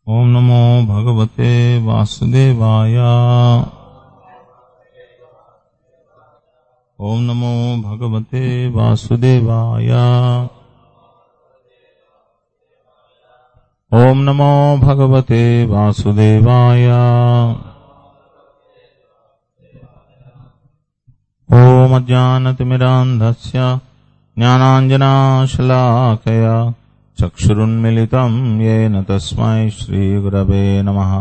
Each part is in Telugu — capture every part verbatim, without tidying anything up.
ఓం నమో భగవతే వాసుదేవాయ. ఓం నమో భగవతే వాసుదేవాయ. ఓం నమో భగవతే వాసుదేవాయ. ఓం అజ్ఞానతిమిరాంధస్య జ్ఞానాంజనాశలాకయా చక్షురున్మిలితం యేన తస్మై శ్రీగురవే నమః.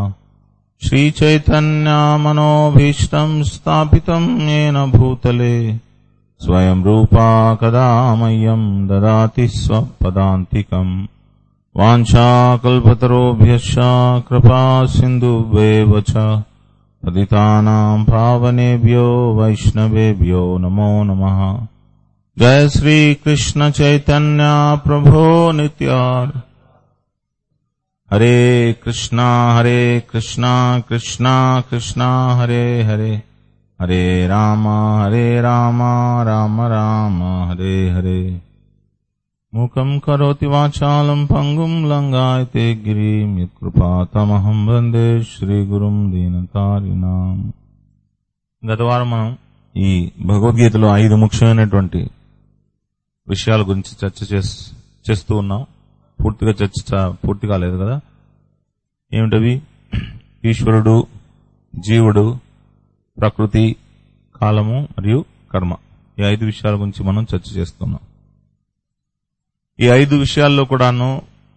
శ్రీచైతన్యమనోభీష్టం స్థాపితం యేన భూతలే స్వయం రూపా కదా మह्यं దదాతి స్వపదాంతికం. వాంఛాకల్పతరోభ్యశ్చ కృపా సింధుభ్యేవ చ పతితానాం పావనేభ్యో వైష్ణవేభ్యో నమో నమః. जय श्री कृष्ण चैतन्य प्रभो नित्यानंद. हरे कृष्णा हरे कृष्णा कृष्णा कृष्णा हरे हरे, हरे राम हरे राम राम राम हरे हरे. मूकं करोति वाचालं पंगुं लंघयते गिरिं यत्कृपातमहं वंदे श्रीगुरुं दीनतारिणां. గత వారం మనం ఈ భగవద్గీతలో ఐదు ముఖ్యమైనటువంటి విషయాల గురించి చర్చ చేస్తూ ఉన్నాం. పూర్తిగా చర్చ పూర్తి కాలేదు కదా. ఏమిటవి? ఈశ్వరుడు, జీవుడు, ప్రకృతి, కాలము మరియు కర్మ. ఈ ఐదు విషయాల గురించి మనం చర్చ చేస్తున్నాం. ఈ ఐదు విషయాల్లో కూడాను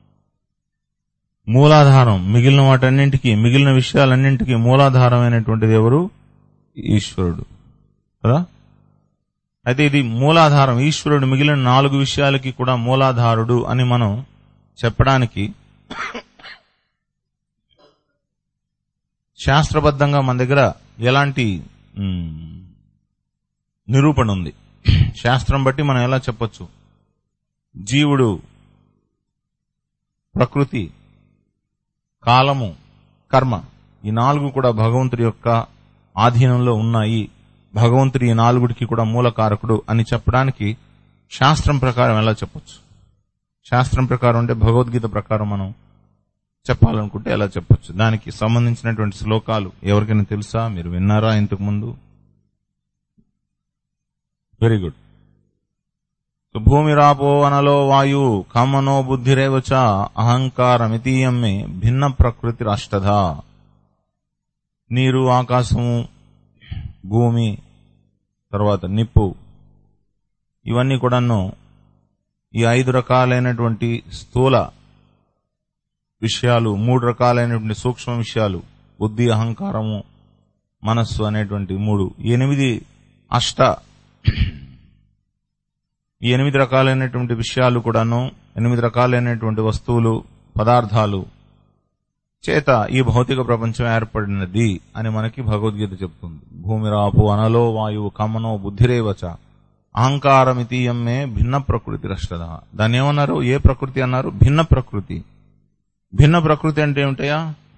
మూలాధారం, మిగిలిన వాటన్నింటికి, మిగిలిన విషయాలన్నింటికి మూలాధారమైనటువంటిది ఎవరు? ఈశ్వరుడు కదా. అయితే ఇది మూలాధారం. ఈశ్వరుడు మిగిలిన నాలుగు విషయాలకి కూడా మూలాధారుడు అని మనం చెప్పడానికి శాస్త్రబద్ధంగా మన దగ్గర ఎలాంటి నిరూపణ ఉంది? శాస్త్రం బట్టి మనం ఎలా చెప్పొచ్చు? జీవుడు, ప్రకృతి, కాలము, కర్మ, ఈ నాలుగు కూడా భగవంతుడి యొక్క ఆధీనంలో ఉన్నాయి. భగవంతుడి ఈ నాలుగుడికి కూడా మూలకారకుడు అని చెప్పడానికి శాస్త్రం ప్రకారం ఎలా చెప్పొచ్చు? శాస్త్రం ప్రకారం అంటే భగవద్గీత ప్రకారం మనం చెప్పాలనుకుంటే ఎలా చెప్పొచ్చు? దానికి సంబంధించినటువంటి శ్లోకాలు ఎవరికైనా తెలుసా? మీరు విన్నారా ఇంతకు ముందు? Very good. భూమిరాపో అనలో వాయు కమనో బుద్ధిరేవచ అహంకారమితీయం మే భిన్న ప్రకృతి రాష్టధా. నీరు, ఆకాశము, భూమి, తర్వాత నిప్పు, ఇవన్నీ కూడాను ఈ ఐదు రకాలైనటువంటి స్థూల విషయాలు, మూడు రకాలైనటువంటి సూక్ష్మ విషయాలు, బుద్ధి, అహంకారము, మనస్సు అనేటువంటి మూడు, ఎనిమిది అష్ట ఈ ఎనిమిది రకాలైనటువంటి విషయాలు కూడాను, ఎనిమిది రకాలైనటువంటి వస్తువులు, పదార్థాలు చేత ఈ భౌతిక ప్రపంచం ఏర్పడినది అని మనకి భగవద్గీత చెప్తుంది. భూమిరాపు అనలో వాయువు కమనో బుద్ధిరేవచ అహంకారమితీయం మే భిన్న ప్రకృతి రష్టద. దాన్ని ఏమన్నారు? ఏ ప్రకృతి అన్నారు? భిన్న ప్రకృతి. భిన్న ప్రకృతి అంటే ఏమిటయా?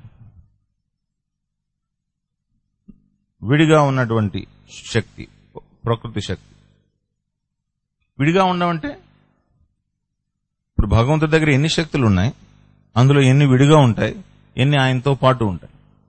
విడిగా ఉన్నటువంటి శక్తి, ప్రకృతి శక్తి. విడిగా ఉండమంటే ఇప్పుడు భగవంతుడి దగ్గర ఎన్ని శక్తులు ఉన్నాయి, అందులో ఎన్ని విడిగా ఉంటాయి, ఎన్ని ఆయనతో పాటు ఉంటాయి?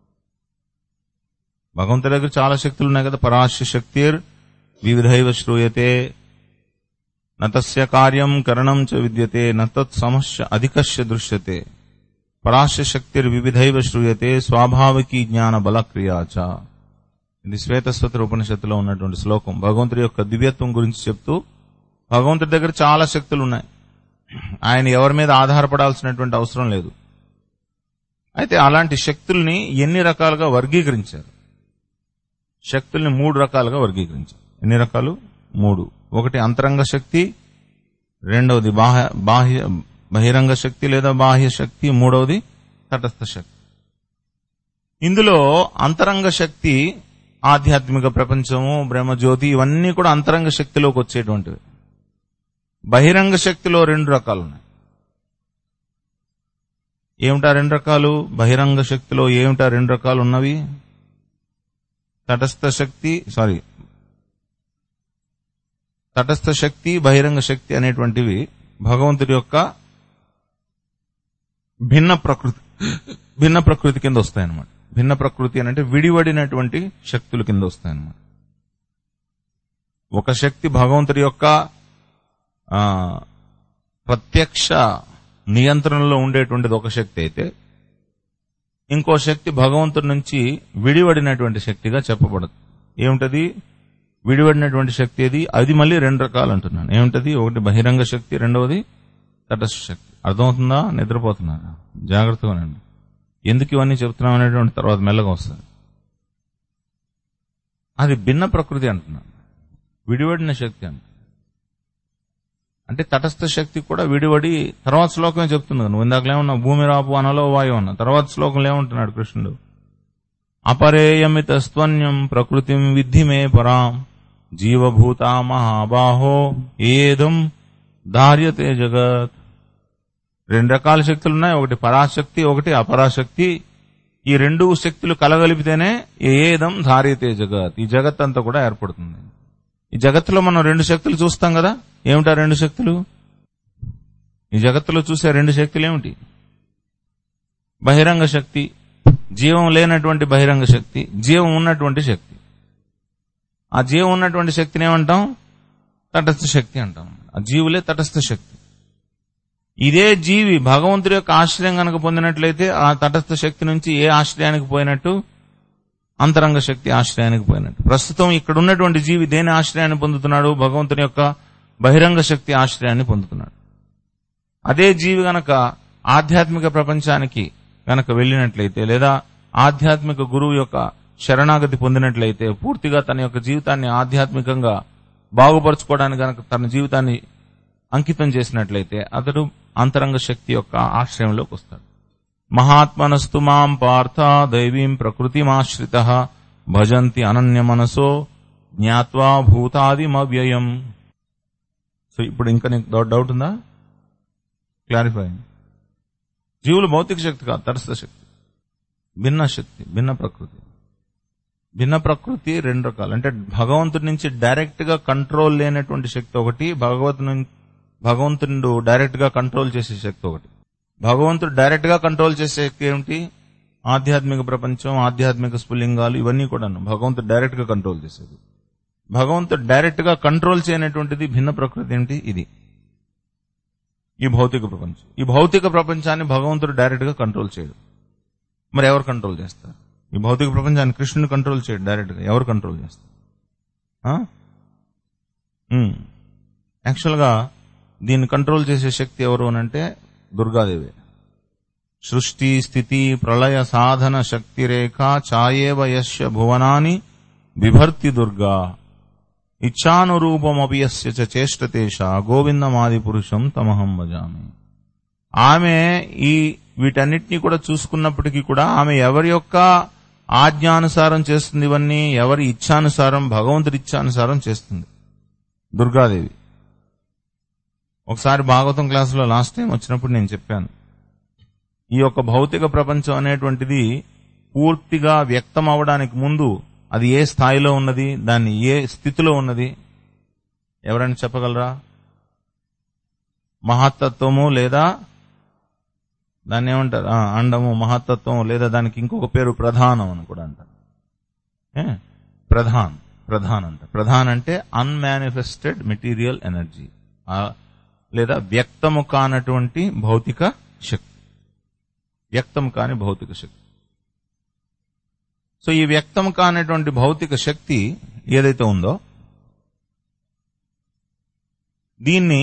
భగవంతుడి దగ్గర చాలా శక్తులు ఉన్నాయి కదా. పరాశ శక్తిర్ వివిధైవ శ్రూయతే నతస్య కార్యం కరణం చ విద్యతే నతత్ సమస్య అధికస్య దృశ్యతే. పరాశ శక్తిర్ వివిధైవ శ్రూయతే స్వాభావికీ జ్ఞాన బలక్రియాచ. ఇది శ్వేతస్వతర ఉపనిషత్తులో ఉన్నటువంటి శ్లోకం. భగవంతుడి యొక్క దివ్యత్వం గురించి చెప్తూ, భగవంతుడి దగ్గర చాలా శక్తులు ఉన్నాయి, ఆయన ఎవరి మీద ఆధారపడాల్సినటువంటి అవసరం లేదు. అయితే అలాంటి శక్తుల్ని ఎన్ని రకాలుగా వర్గీకరించారు? శక్తుల్ని మూడు రకాలుగా వర్గీకరించారు. ఎన్ని రకాలు? మూడు. ఒకటి అంతరంగ శక్తి, రెండవది బాహ్య బాహ్య బహిరంగ శక్తి లేదా బాహ్య శక్తి, మూడవది తటస్థ శక్తి. ఇందులో అంతరంగ శక్తి ఆధ్యాత్మిక ప్రపంచము, బ్రహ్మజ్యోతి, ఇవన్నీ కూడా అంతరంగ శక్తిలోకి వచ్చేటువంటివి. బహిరంగ శక్తిలో రెండు రకాలు ఉన్నాయి. ఏమిటా రెండు రకాలు? బహిరంగ శక్తిలో ఏమిటా రెండు రకాలు ఉన్నవి? తటస్థ శక్తి సారీ తటస్థ శక్తి, బహిరంగ శక్తి అనేటువంటివి భగవంతుడి యొక్క భిన్న ప్రకృతి భిన్న ప్రకృతి కింద వస్తాయన్నమాట. భిన్న ప్రకృతి అని అంటే విడివడినటువంటి శక్తుల కింద వస్తాయన్నమాట. ఒక శక్తి భగవంతుడి యొక్క ఆ ప్రత్యక్ష నియంత్రణలో ఉండేటువంటిది ఒక శక్తి అయితే, ఇంకో శక్తి భగవంతుడి నుంచి విడివడినటువంటి శక్తిగా చెప్పబడదు. ఏమిటది విడివడినటువంటి శక్తి? అది అది మళ్ళీ రెండు రకాలు అంటున్నాను. ఏమిటది? ఒకటి బహిరంగ శక్తి, రెండవది తటస్థ శక్తి. అర్థమవుతుందా? నిద్రపోతున్నారా? జాగ్రత్తగానండి. ఎందుకు ఇవన్నీ చెప్తున్నాం అనేటువంటి తర్వాత మెల్లగా వస్తుంది. అది భిన్న ప్రకృతి అంటున్నాను, విడివడిన శక్తి అంట. అంటే తటస్థ శక్తి కూడా విడివడి తర్వాత శ్లోకమే చెప్తుంది. నువ్వు ఇందాకలేమన్నా భూమి రాపు అనలో వాయు అన్న, తర్వాత శ్లోకంలో ఏమంటున్నాడు కృష్ణుడు? అపరేయమిత స్త్వన్యం ప్రకృతిం విద్ధి మే పరాం జీవభూత మహాబాహో ఏదం ధార్యతే జగత్. రెండు రకాల శక్తులు ఉన్నాయి, ఒకటి పరాశక్తి, ఒకటి అపరాశక్తి. ఈ రెండు శక్తులు కలగలిపితేనే ఏదం ధార్యతే జగత్, ఈ జగత్ అంతా కూడా ఏర్పడుతుంది. ఈ జగత్తులో మనం రెండు శక్తులు చూస్తాం కదా. ఏమిటా రెండు శక్తులు? ఈ జగత్తులో చూసే రెండు శక్తులు ఏమిటి? బహిరంగ శక్తి, జీవం లేనటువంటి బహిరంగ శక్తి, జీవం ఉన్నటువంటి శక్తి. ఆ జీవం ఉన్నటువంటి శక్తిని ఏమంటాం? తటస్థ శక్తి అంటాం. ఆ జీవులే తటస్థ శక్తి. ఇదే జీవి భగవంతుడి యొక్క ఆశ్రయం కనుక పొందినట్లయితే ఆ తటస్థ శక్తి నుంచి ఏ ఆశ్రయానికి పోయినట్టు? అంతరంగ శక్తి ఆశ్రయానికి పోయినట్టు. ప్రస్తుతం ఇక్కడ ఉన్నటువంటి జీవి దేని ఆశ్రయాన్ని పొందుతున్నాడు? భగవంతుని యొక్క బహిరంగ శక్తి ఆశ్రయాన్ని పొందుతున్నాడు. అదే జీవి గనక ఆధ్యాత్మిక ప్రపంచానికి గనక వెళ్ళినట్లయితే, లేదా ఆధ్యాత్మిక గురువు యొక్క శరణాగతి పొందినట్లయితే, పూర్తిగా తన యొక్క జీవితాన్ని ఆధ్యాత్మికంగా బాగుపరచుకోవడానికి గనక తన జీవితాన్ని అంకితం చేసినట్లయితే అతడు అంతరంగ శక్తి యొక్క ఆశ్రయంలోకి వస్తాడు. మహాత్మనస్తు మాం పార్థ దైవీం ప్రకృతిమాశ్రితః భజంతి అనన్య మనసో జ్ఞాత్వా భూతాదిమవ్యయం. సో ఇప్పుడు ఇంకా నీకు డౌట్ ఉందా? క్లారిఫై. జీవులు భౌతిక శక్తి కాదు, తటస్థ శక్తి, భిన్న శక్తి, భిన్న ప్రకృతి. భిన్న ప్రకృతి రెండు రకాలు. అంటే భగవంతుడి నుంచి డైరెక్ట్ గా కంట్రోల్ లేనటువంటి శక్తి ఒకటి, భగవంతుని భగవంతుడు డైరెక్ట్ గా కంట్రోల్ చేసే శక్తి ఒకటి. భగవంతుడు డైరెక్ట్ గా కంట్రోల్ చేసే శక్తి ఏమిటి? ఆధ్యాత్మిక ప్రపంచం, ఆధ్యాత్మిక స్ఫులింగాలు, ఇవన్నీ కూడాను భగవంతుడు డైరెక్ట్ గా కంట్రోల్ చేసేది. భగవంతుడు డైరెక్ట్ గా కంట్రోల్ చేయనటువంటిది భిన్న ప్రకృతి ఏమిటి? ఇది ఈ భౌతిక ప్రపంచం. ఈ భౌతిక ప్రపంచాన్ని భగవంతుడు డైరెక్ట్ గా కంట్రోల్ చేయడు. మరి ఎవరు కంట్రోల్ చేస్తారు? ఈ భౌతిక ప్రపంచాన్ని కృష్ణుని కంట్రోల్ చేయడు డైరెక్ట్ గా. ఎవరు కంట్రోల్ చేస్తారు? యాక్చువల్ గా దీన్ని కంట్రోల్ చేసే శక్తి ఎవరు అనంటే దుర్గాదేవి. సృష్టి స్థితి ప్రళయ సాధన శక్తి రేఖ ఛాయేవ యస్య భువనాని బిభర్తి దుర్గా ఇచ్ఛానురూపమపి యస్య చ చేష్టతేష గోవిందమాది పురుషం తమహం భజామి. ఆమె ఈ వీటన్నిటినీ కూడా చూసుకున్నప్పటికీ కూడా ఆమె ఎవరి యొక్క ఆజ్ఞానుసారం చేస్తుంది? ఇవన్నీ ఎవరి ఇచ్ఛానుసారం? భగవంతుడి ఇచ్ఛానుసారం చేస్తుంది దుర్గాదేవి. ఒకసారి భాగవతం క్లాసులో లాస్ట్ టైం వచ్చినప్పుడు నేను చెప్పాను, ఈ యొక్క భౌతిక ప్రపంచం అనేటువంటిది పూర్తిగా వ్యక్తం అవడానికి ముందు అది ఏ స్థాయిలో ఉన్నది, దాన్ని ఏ స్థితిలో ఉన్నది ఎవరైనా చెప్పగలరా? మహత్తత్వము లేదా దాన్ని ఏమంటారు? అండము, మహత్తత్వం, లేదా దానికి ఇంకొక పేరు ప్రధానం అని కూడా అంటారు. ప్రధాన్ ప్రధాన్ అంట. ప్రధాన్ అంటే అన్మానిఫెస్టెడ్ మెటీరియల్ ఎనర్జీ, లేదా వ్యక్తము కానటువంటి భౌతిక శక్తి. వ్యక్తం కాని భౌతిక శక్తి. సో ఈ వ్యక్తం కానటువంటి భౌతిక శక్తి ఏదైతే ఉందో దీన్ని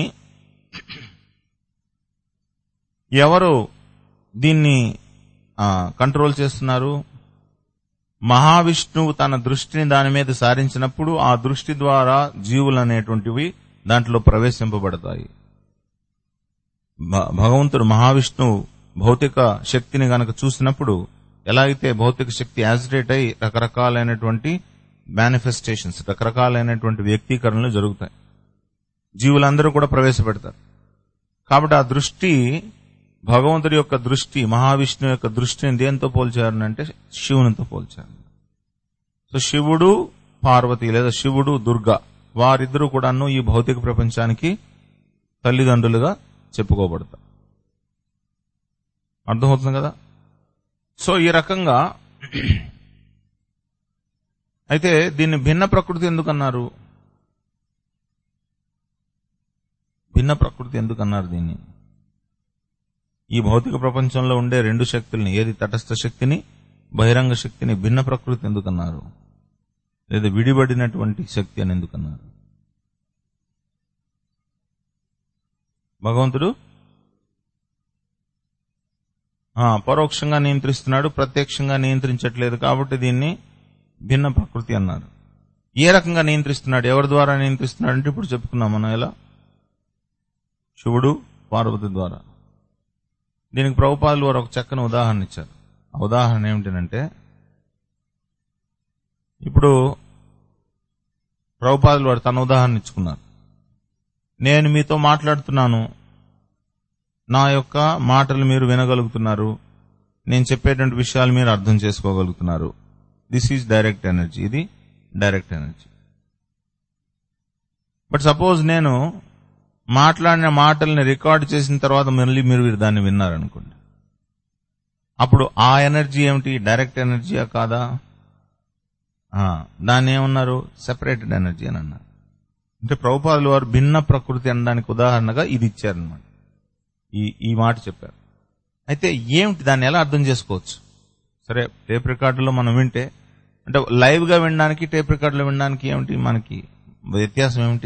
ఎవరు దీన్ని కంట్రోల్ చేస్తున్నారు? మహావిష్ణువు తన దృష్టిని దాని మీద సారించినప్పుడు ఆ దృష్టి ద్వారా జీవులు అనేటువంటివి దాంట్లో ప్రవేశింపబడతాయి. భగవంతుడు మహావిష్ణువు భౌతిక శక్తిని గనక చూసినప్పుడు ఎలా అయితే భౌతిక శక్తి యాజిటేట్ అయి రకరకాలైనటువంటి మేనిఫెస్టేషన్స్, రకరకాలైనటువంటి వ్యక్తీకరణలు జరుగుతాయి, జీవులందరూ కూడా ప్రవేశపెడతారు. కాబట్టి ఆ దృష్టి, భగవంతుడి యొక్క దృష్టి, మహావిష్ణువు యొక్క దృష్టిని దేంతో పోల్చారనంటే శివునితో పోల్చారు. సో శివుడు పార్వతి లేదా శివుడు దుర్గా వారిద్దరూ కూడాను ఈ భౌతిక ప్రపంచానికి తల్లిదండ్రులుగా చెప్పుకోబడతారు. అర్థమవుతుంది కదా? సో ఈ రకంగా అయితే దీన్ని భిన్న ప్రకృతి ఎందుకన్నారు? భిన్న ప్రకృతి ఎందుకన్నారు దీన్ని? ఈ భౌతిక ప్రపంచంలో ఉండే రెండు శక్తుల్ని, ఏది తటస్థ శక్తిని, బహిరంగ శక్తిని భిన్న ప్రకృతి ఎందుకన్నారు? లేదా విడిబడినటువంటి శక్తి అని ఎందుకన్నారు? భగవంతుడు పరోక్షంగా నియంత్రిస్తున్నాడు, ప్రత్యక్షంగా నియంత్రించట్లేదు, కాబట్టి దీన్ని భిన్న ప్రకృతి అన్నారు. ఏ రకంగా నియంత్రిస్తున్నాడు, ఎవరి ద్వారా నియంత్రిస్తున్నాడు అంటే ఇప్పుడు చెప్పుకున్నాం మనం. ఎలా? శివుడు పార్వతి ద్వారా. దీనికి ప్రభుపాదులు వారు ఒక చక్కని ఉదాహరణ ఇచ్చారు. ఆ ఉదాహరణ ఏమిటంటే, ఇప్పుడు ప్రభుపాదులు వారు తన ఉదాహరణ ఇచ్చుకున్నారు. నేను మీతో మాట్లాడుతున్నాను, నా యొక్క మాటలు మీరు వినగలుగుతున్నారు, నేను చెప్పేటువంటి విషయాలు మీరు అర్థం చేసుకోగలుగుతున్నారు. This is direct energy. ఇది డైరెక్ట్ ఎనర్జీ. బట్ సపోజ్ నేను మాట్లాడిన మాటల్ని రికార్డ్ చేసిన తర్వాత మళ్ళీ మీరు దాన్ని విన్నారనుకోండి, అప్పుడు ఆ ఎనర్జీ ఏమిటి? డైరెక్ట్ ఎనర్జీయా కాదా? దాన్ని ఏమన్నారు? సెపరేటెడ్ ఎనర్జీ అని అన్నారు. అంటే ప్రభుపాదులు వారు భిన్న ప్రకృతి అనడానికి ఉదాహరణగా ఇది ఇచ్చారనమాట. ఈ ఈ మాట చెప్పారు. అయితే ఏమిటి, దాన్ని ఎలా అర్థం చేసుకోవచ్చు? సరే, టేప్ రికార్డులో మనం వింటే, అంటే లైవ్ గా వినడానికి టేప్ రికార్డులో వినడానికి ఏమిటి మనకి వ్యత్యాసం ఏమిటి?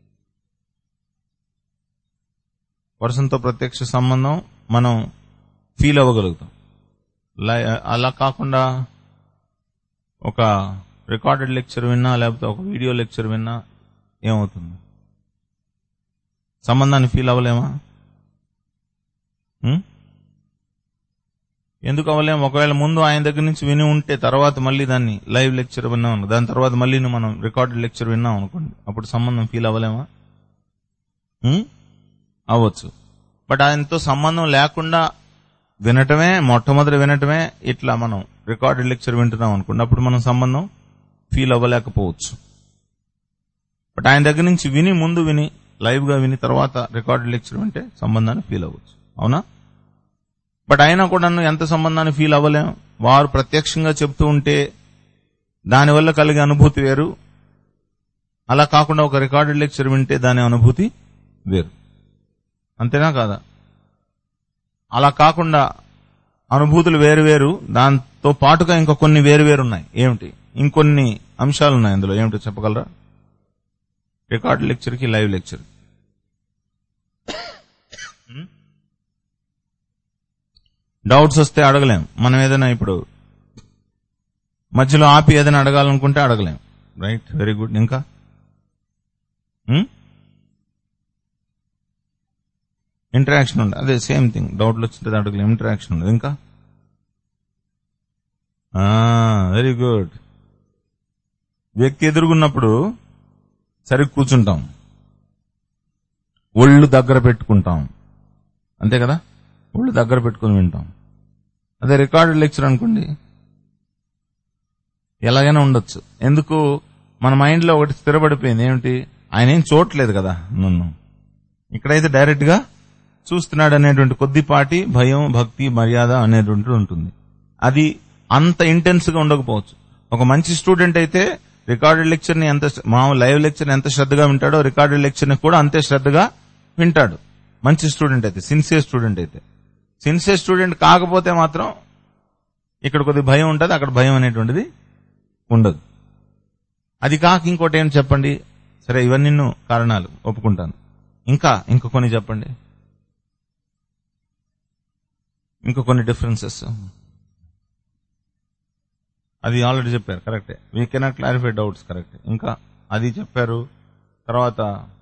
పర్సన్తో ప్రత్యక్ష సంబంధం మనం ఫీల్ అవ్వగలుగుతాం. అలా కాకుండా ఒక రికార్డెడ్ లెక్చర్ విన్నా లేకపోతే ఒక వీడియో లెక్చర్ విన్నా ఏమవుతుంది? సంబంధాన్ని ఫీల్ అవ్వలేమా? ఎందుకు అవ్వలేము? ఒకవేళ ముందు ఆయన దగ్గర నుంచి విని ఉంటే తర్వాత మళ్ళీ దాన్ని లైవ్ లెక్చర్ విన్నాం అనుకో, దాని తర్వాత మళ్ళీ మనం రికార్డెడ్ లెక్చర్ విన్నాం అనుకోండి, అప్పుడు సంబంధం ఫీల్ అవ్వలేమా? అవ్వచ్చు. బట్ ఆయనతో సంబంధం లేకుండా వినటమే, మొట్టమొదటి వినటమే, ఇట్లా మనం రికార్డెడ్ లెక్చర్ వింటున్నాం అనుకోండి, అప్పుడు మనం సంబంధం ఫీల్ అవ్వలేకపోవచ్చు. బట్ ఆయన దగ్గర నుంచి విని, ముందు విని లైవ్ గా విని తర్వాత రికార్డెడ్ లెక్చర్ వింటే సంబంధాన్ని ఫీల్ అవ్వచ్చు. అవునా? బట్ అయినా కూడా ఎంత సంబంధాన్ని ఫీల్ అవ్వలేం. వారు ప్రత్యక్షంగా చెప్తూ ఉంటే దానివల్ల కలిగే అనుభూతి వేరు, అలా కాకుండా ఒక రికార్డెడ్ లెక్చర్ వింటే దాని అనుభూతి వేరు. అంతేనా కాదా? అలా కాకుండా అనుభూతులు వేరు వేరు, దాంతో పాటుగా ఇంకా కొన్ని వేరు వేరు ఉన్నాయి. ఏమిటి? ఇంకొన్ని అంశాలు ఉన్నాయి అందులో. ఏమిటో చెప్పగలరా? రికార్డ్ లెక్చర్కి లైవ్ లెక్చర్ డౌట్స్ వస్తే అడగలేం మనం. ఏదైనా ఇప్పుడు మధ్యలో ఆపి ఏదైనా అడగాలనుకుంటే అడగలేం. Right, very good. ఇంకా ఇంటరాక్షన్ ఉండదు. అదే సేమ్ థింగ్, డౌట్లు వచ్చింటే అడగలేం, ఇంటరాక్షన్ ఉండదు. ఇంకా వెరీ గుడ్. వ్యక్తి ఎదురుగున్నప్పుడు సరిగ్గా కూర్చుంటాం, ఒళ్ళు దగ్గర పెట్టుకుంటాం, అంతే కదా? ఒళ్ళు దగ్గర పెట్టుకుని వింటాం. అదే రికార్డెడ్ లెక్చర్ అనుకోండి, ఎలాగైనా ఉండొచ్చు. ఎందుకు? మన మైండ్ లో ఒకటి స్థిరపడిపోయింది. ఏమిటి? ఆయన ఏం చూడట్లేదు కదా నన్ను, ఇక్కడైతే డైరెక్ట్ గా చూస్తున్నాడు అనేటువంటి కొద్దిపాటి భయం, భక్తి, మర్యాద అనేటువంటి ఉంటుంది. అది అంత ఇంటెన్స్ గా ఉండకపోవచ్చు. ఒక మంచి స్టూడెంట్ అయితే రికార్డెడ్ లెక్చర్ ని ఎంత, మామూలు లైవ్ లెక్చర్ ని ఎంత శ్రద్ధగా వింటాడో రికార్డెడ్ లెక్చర్ ని కూడా అంతే శ్రద్ధగా వింటాడు. మంచి స్టూడెంట్ అయితే, సిన్సియర్ స్టూడెంట్ అయితే. సిన్సియర్ స్టూడెంట్ కాకపోతే మాత్రం ఇక్కడ కొద్ది భయం ఉంటుంది, అక్కడ భయం అనేటువంటిది ఉండదు. అది కాక ఇంకోటి ఏం చెప్పండి? సరే, ఇవన్నీ కారణాలు ఒప్పుకుంటాను. ఇంకా ఇంకా కొన్ని చెప్పండి, ఇంకా కొన్ని డిఫరెన్సెస్. అది ఆల్రెడీ చెప్పారు, కరెక్టే. We cannot clarify doubts, correct. ఇంకా అది చెప్పారు. తర్వాత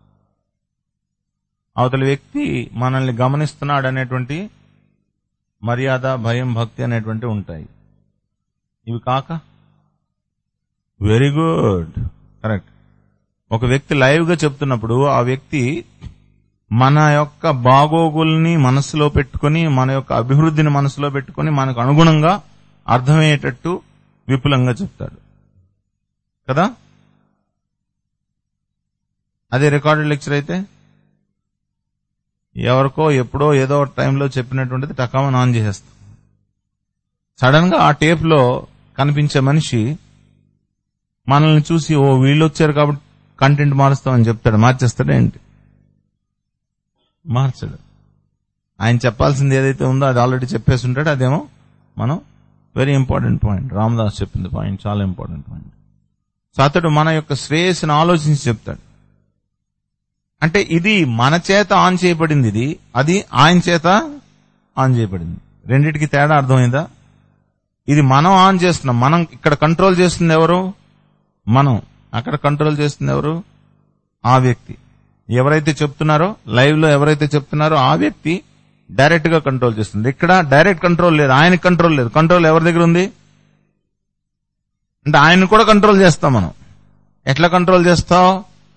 అవతల వ్యక్తి మనల్ని గమనిస్తున్నాడు అనేటువంటి మర్యాద, భయం, భక్తి అనేటువంటి ఉంటాయి. ఇవి కాక వెరీ గుడ్, కరెక్ట్. ఒక వ్యక్తి లైవ్ గా చెప్తున్నప్పుడు ఆ వ్యక్తి మన యొక్క బాగోగుల్ని మనసులో పెట్టుకుని, మన యొక్క అభివృద్ధిని మనసులో పెట్టుకుని మనకు అనుగుణంగా అర్థమయ్యేటట్టు విపులంగా చెప్తాడు కదా. అదే రికార్డెడ్ లెక్చర్ అయితే ఎవరికో ఎప్పుడో ఏదో టైంలో చెప్పినటువంటిది టకామని ఆన్ చేసేస్తాం. సడన్ గా ఆ టేప్ లో కనిపించే మనిషి మనల్ని చూసి ఓ వీళ్ళు వచ్చారు కాబట్టి కంటెంట్ మారుస్తామని చెప్తాడు. మార్చేస్తాడు ఏంటి? మార్చడు. ఆయన చెప్పాల్సింది ఏదైతే ఉందో అది ఆల్రెడీ చెప్పేసి ఉంటాడు. అదేమో మనం వెరీ ఇంపార్టెంట్ పాయింట్. రామదాస్ చెప్పింది పాయింట్ చాలా ఇంపార్టెంట్ పాయింట్. సో అతడు మన యొక్క శ్రేయస్సును ఆలోచించి చెప్తాడు. అంటే ఇది మన చేత ఆన్ చేయబడింది, ఇది అది ఆయన చేత ఆన్ చేయబడింది. రెండిటికి తేడా అర్థమైందా? ఇది మనం ఆన్ చేస్తున్నాం, మనం ఇక్కడ కంట్రోల్ చేస్తుంది ఎవరు? మనం. అక్కడ కంట్రోల్ చేస్తుంది ఎవరు? ఆ వ్యక్తి. ఎవరైతే చెప్తున్నారో లైవ్ లో ఎవరైతే చెప్తున్నారో ఆ వ్యక్తి డైరెక్ట్ గా కంట్రోల్ చేస్తుంది. ఇక్కడ డైరెక్ట్ కంట్రోల్ లేదు, ఆయనకి కంట్రోల్ లేదు. కంట్రోల్ ఎవరి దగ్గర ఉంది? అంటే ఆయన కూడా కంట్రోల్ చేస్తాం మనం. ఎట్లా కంట్రోల్ చేస్తావు?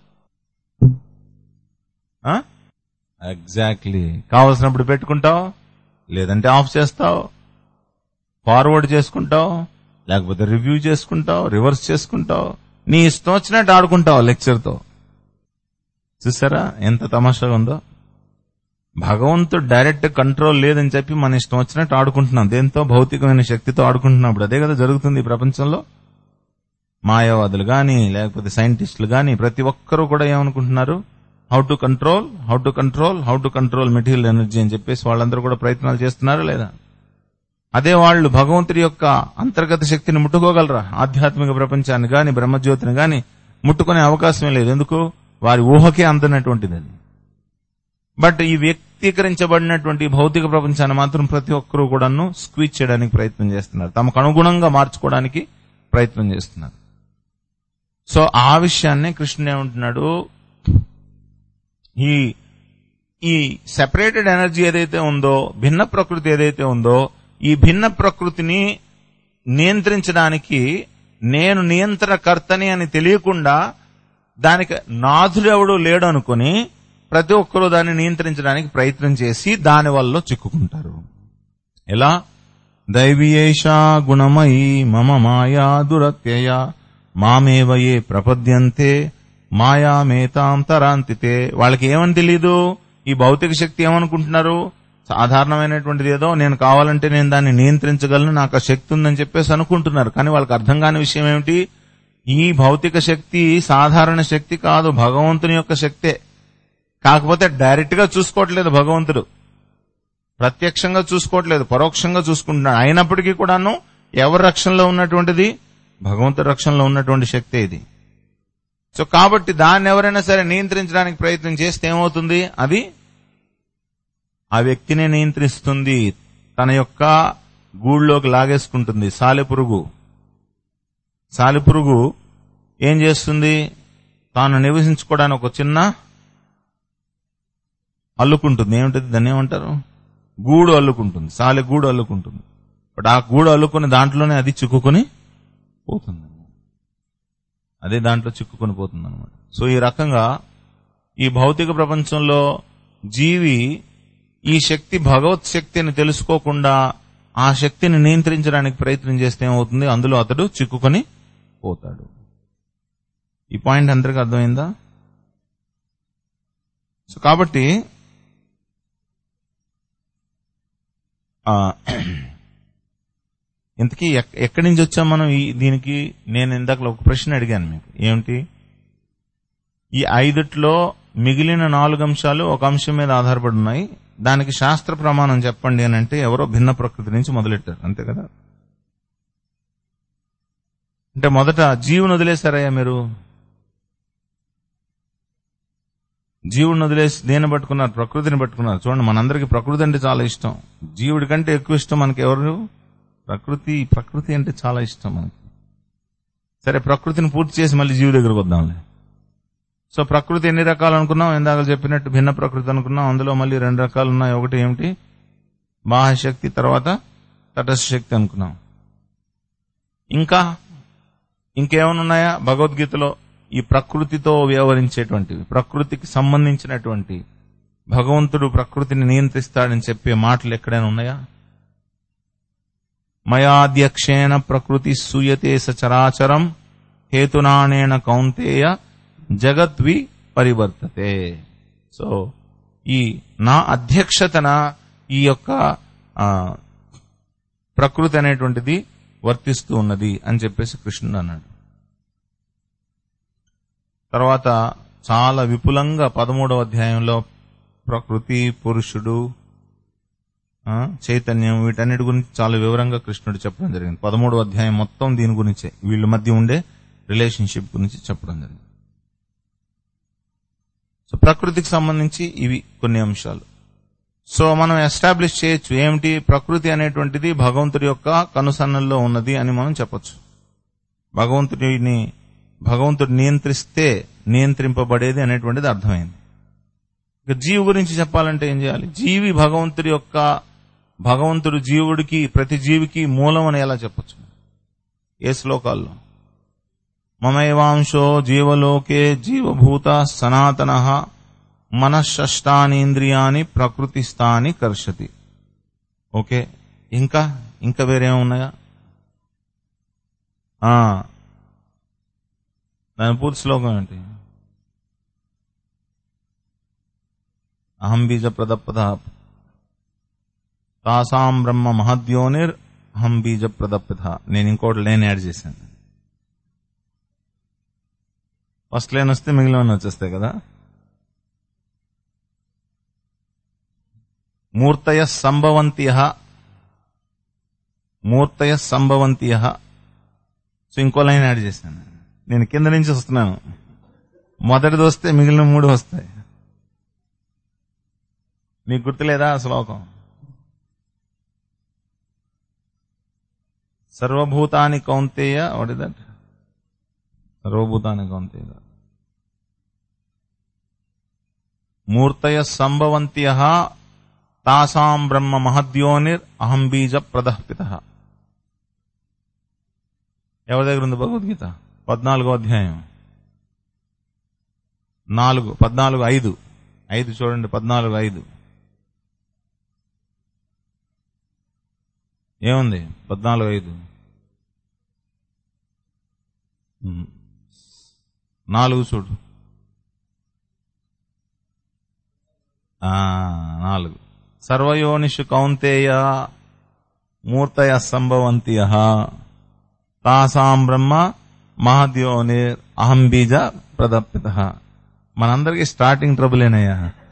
ఎగ్జాక్ట్లీ. కావలసినప్పుడు పెట్టుకుంటావు, లేదంటే ఆఫ్ చేస్తావు, ఫార్వర్డ్ చేసుకుంటావు, లేకపోతే రివ్యూ చేసుకుంటావు, రివర్స్ చేసుకుంటావు, నీ ఇష్టం వచ్చినట్టు ఆడుకుంటావు లెక్చర్తో. చూసారా ఎంత తమాషాగా ఉందో? భగవంతుడు డైరెక్ట్ కంట్రోల్ లేదని చెప్పి మన ఇష్టం వచ్చినట్టు ఆడుకుంటున్నాం. దేంతో? భౌతికమైన శక్తితో ఆడుకుంటున్నప్పుడు. అదే కదా జరుగుతుంది ఈ ప్రపంచంలో. మాయావాదులు గాని లేకపోతే సైంటిస్టులు గాని ప్రతి ఒక్కరూ కూడా ఏమనుకుంటున్నారు? How to control how to control how to control material energy అని చెప్పేసి వాళ్ళందరూ కూడా ప్రయత్నాలు చేస్తున్నారా లేదా? అదే వాళ్ళు భగవంతుడి యొక్క అంతర్గత శక్తిని ముట్టుకోగలరా? ఆధ్యాత్మిక ప్రపంచాన్ని గాని బ్రహ్మజ్యోతిని గాని ముట్టుకునే అవకాశమే లేదు. ఎందుకు? వారి ఊహకే అందనటువంటిది అది. బట్ ఈ వ్యక్తీకరించబడినటువంటి భౌతిక ప్రపంచాన్ని మాత్రం ప్రతి ఒక్కరూ కూడాను స్క్వీజ్ చేయడానికి ప్రయత్నం చేస్తున్నారు, తమకు అనుగుణంగా మార్చుకోవడానికి ప్రయత్నం చేస్తున్నారు. సో ఆ విషయాన్నే కృష్ణుడు ఏమంటున్నాడు? ఈ ఈ సెపరేటెడ్ ఎనర్జీ ఏదైతే ఉందో, భిన్న ప్రకృతి ఏదైతే ఉందో, ఈ భిన్న ప్రకృతిని నియంత్రించడానికి నేను నియంత్రణకర్తని అని తెలియకుండా దానికి నాథుడెవడూ లేడు అనుకుని ప్రతి ఒక్కరూ దాన్ని నియంత్రించడానికి ప్రయత్నం చేసి దాని వల్ల చిక్కుకుంటారు. ఎలా? దైవీయేషా గుణమయీ మమ మాయా దురత్యయ మామేవ ఏ ప్రపద్యంతే మాయామేతాం తరాంతితే. వాళ్ళకి ఏమని తెలీదు? ఈ భౌతిక శక్తి ఏమనుకుంటున్నారు? సాధారణమైనటువంటిది ఏదో, నేను కావాలంటే నేను దాన్ని నియంత్రించగలను, నాకు ఆ శక్తి ఉందని చెప్పేసి అనుకుంటున్నారు. కానీ వాళ్ళకి అర్థం కాని విషయం ఏమిటి? ఈ భౌతిక శక్తి సాధారణ శక్తి కాదు, భగవంతుని యొక్క శక్తే. కాకపోతే డైరెక్ట్ గా చూసుకోవట్లేదు భగవంతుడు, ప్రత్యక్షంగా చూసుకోవట్లేదు, పరోక్షంగా చూసుకుంటున్నాడు. అయినప్పటికీ కూడాను ఎవరి రక్షణలో ఉన్నటువంటిది? భగవంతుడి రక్షణలో ఉన్నటువంటి శక్తే ఇది. సో కాబట్టి దాన్ని ఎవరైనా సరే నియంత్రించడానికి ప్రయత్నం చేస్తే ఏమవుతుంది? అది ఆ వ్యక్తినే నియంత్రిస్తుంది, తన యొక్క గూళ్ళలోకి లాగేసుకుంటుంది. సాలెపురుగు సాలెపురుగు ఏం చేస్తుంది? తాను నివసించుకోవడానికి ఒక చిన్న అల్లుకుంటుంది. ఏమిటది? దాన్ని ఏమంటారు? గూడు అల్లుకుంటుంది. సాలె గూడు అల్లుకుంటుంది. బట్ ఆ గూడు అల్లుకుని దాంట్లోనే అది చిక్కుకొని పోతుంది, అదే దాంట్లో చిక్కుకొని పోతుంది అనమాట. సో ఈ రకంగా ఈ భౌతిక ప్రపంచంలో జీవి ఈ శక్తి భగవత్ శక్తి అని తెలుసుకోకుండా ఆ శక్తిని నియంత్రించడానికి ప్రయత్నం చేస్తే ఏమవుతుంది? అందులో అతడు చిక్కుకొని పోతాడు. ఈ పాయింట్ అందరికీ అర్థమైందా? సో కాబట్టి ఇంతకీ ఎక్కడి నుంచి వచ్చాం మనం ఈ దీనికి? నేను ఇందాక ఒక ప్రశ్న అడిగాను మీకు. ఏమిటి? ఈ ఐదుట్లో మిగిలిన నాలుగు అంశాలు ఒక అంశం మీద ఆధారపడి ఉన్నాయి, దానికి శాస్త్ర ప్రమాణం చెప్పండి అని అంటే ఎవరో భిన్న ప్రకృతి నుంచి మొదలెట్టారు, అంతే కదా? అంటే మొదట జీవుని వదిలేశారయ్యా మీరు. జీవుడిని వదిలేసి దేన్ని పట్టుకున్నారు? ప్రకృతిని పట్టుకున్నారు. చూడండి, మనందరికీ ప్రకృతి అంటే చాలా ఇష్టం. జీవుడి కంటే ఎక్కువ ఇష్టం మనకి ఎవరు? ప్రకృతి. ప్రకృతి అంటే చాలా ఇష్టం మనకి. సరే, ప్రకృతిని పూర్తి చేసి మళ్ళీ జీవి దగ్గరకు వద్దాంలే. సో ప్రకృతి ఎన్ని రకాలు అనుకున్నాం? ఇందాక చెప్పినట్టు భిన్న ప్రకృతి అనుకున్నాం. అందులో మళ్ళీ రెండు రకాలు ఉన్నాయి. ఒకటి ఏమిటి? బాహ్యశక్తి, తర్వాత తటస్థ శక్తి అనుకున్నాం. ఇంకా ఇంకేమనున్నాయా భగవద్గీతలో? ఈ ప్రకృతితో వ్యవహరించేటువంటివి, ప్రకృతికి సంబంధించినటువంటి, భగవంతుడు ప్రకృతిని నియంత్రిస్తాడని చెప్పే మాటలు ఎక్కడైనా ఉన్నాయా? మయాధ్యక్షేణ ప్రకృతి సూయతే సచరాచరం హేతునానేన కౌంతేయ జగద్వి పరివర్తతే. సో ఈ నా అధ్యక్షతన ఈ యొక్క ప్రకృతి అనేటువంటిది వర్తిస్తూ ఉన్నది అని చెప్పేసి కృష్ణుడు అన్నాడు. తర్వాత చాలా విపులంగా పదమూడవ అధ్యాయంలో ప్రకృతి, పురుషుడు, చైతన్యం, వీటన్నిటి గురించి చాలా వివరంగా కృష్ణుడు చెప్పడం జరిగింది. పదమూడవ అధ్యాయం మొత్తం దీని గురించే, వీళ్ళ మధ్య ఉండే రిలేషన్షిప్ గురించి చెప్పడం జరిగింది. సో ప్రకృతికి సంబంధించి ఇవి కొన్ని అంశాలు. సో మనం ఎస్టాబ్లిష్ చేయొచ్చు ఏమిటి, ప్రకృతి అనేటువంటిది భగవంతుడి యొక్క కనుసన్నల్లో ఉన్నది అని మనం చెప్పొచ్చు. భగవంతుడిని భగవంతుడు నియంత్రిస్తే నియంత్రింపబడేది అనేటువంటిది అర్థమైంది. ఇక జీవి గురించి చెప్పాలంటే ఏం చేయాలి? జీవి భగవంతుడి యొక్క భగవంతుడు జీవుడికి, ప్రతి జీవికి మూలం అని ఎలా చెప్పొచ్చు? ఏ శ్లోకాల్లో? మమైవాంశో జీవలోకే జీవభూత సనాతనః మనఃషష్టానీంద్రియాని ప్రకృతిస్థాని కర్షతి. ఓకే, ఇంకా ఇంకా వేరే ఉన్నాయా? దాని పూర్తి శ్లోకం ఏంటి? అహం బీజ ప్రదపద తాసాం బ్రహ్మ మహద్యోనిర్ అహం బీజ ప్రదపద. నేను ఇంకోటి లైన్ యాడ్ చేశాను. ఫస్ట్ లైన్ వస్తే మిగిలిన వచ్చేస్తాయి కదా. మూర్తయ సంభవంత్యః మూర్తయ సంభవంత్యః. సో ఇంకో లైన్ యాడ్ చేశాను. నేను కింద నుంచి వస్తున్నాను. మొదటిది వస్తే మిగిలిన మూడు వస్తాయి. మీకు గుర్తులేదా ఆ శ్లోకం? సర్వభూతాని కౌంతేయ, వాట్ ఇస్ దట్? సర్వభూతాని కౌంతేయ మూర్తయ సంభవంత్యః తాసాం బ్రహ్మ మహద్యోనిర్ అహం బీజ ప్రదఃపితః. ఎవరి దగ్గర ఉంది భగవద్గీత? పద్నాలుగో అధ్యాయం నాలుగు పద్నాలుగు ఐదు ఐదు చూడండి. పద్నాలుగు ఐదు ఏముంది? పద్నాలుగు ఐదు నాలుగు చూడు. నాలుగు సర్వయోనిషు కౌంతేయ మూర్తయ సంభవంత్యః తాసాం బ్రహ్మ మహద్యోనిర్ అహం బీజ ప్రదప్పితః. మనందరికీ స్టార్టింగ్ ట్రబులేనయ్యా,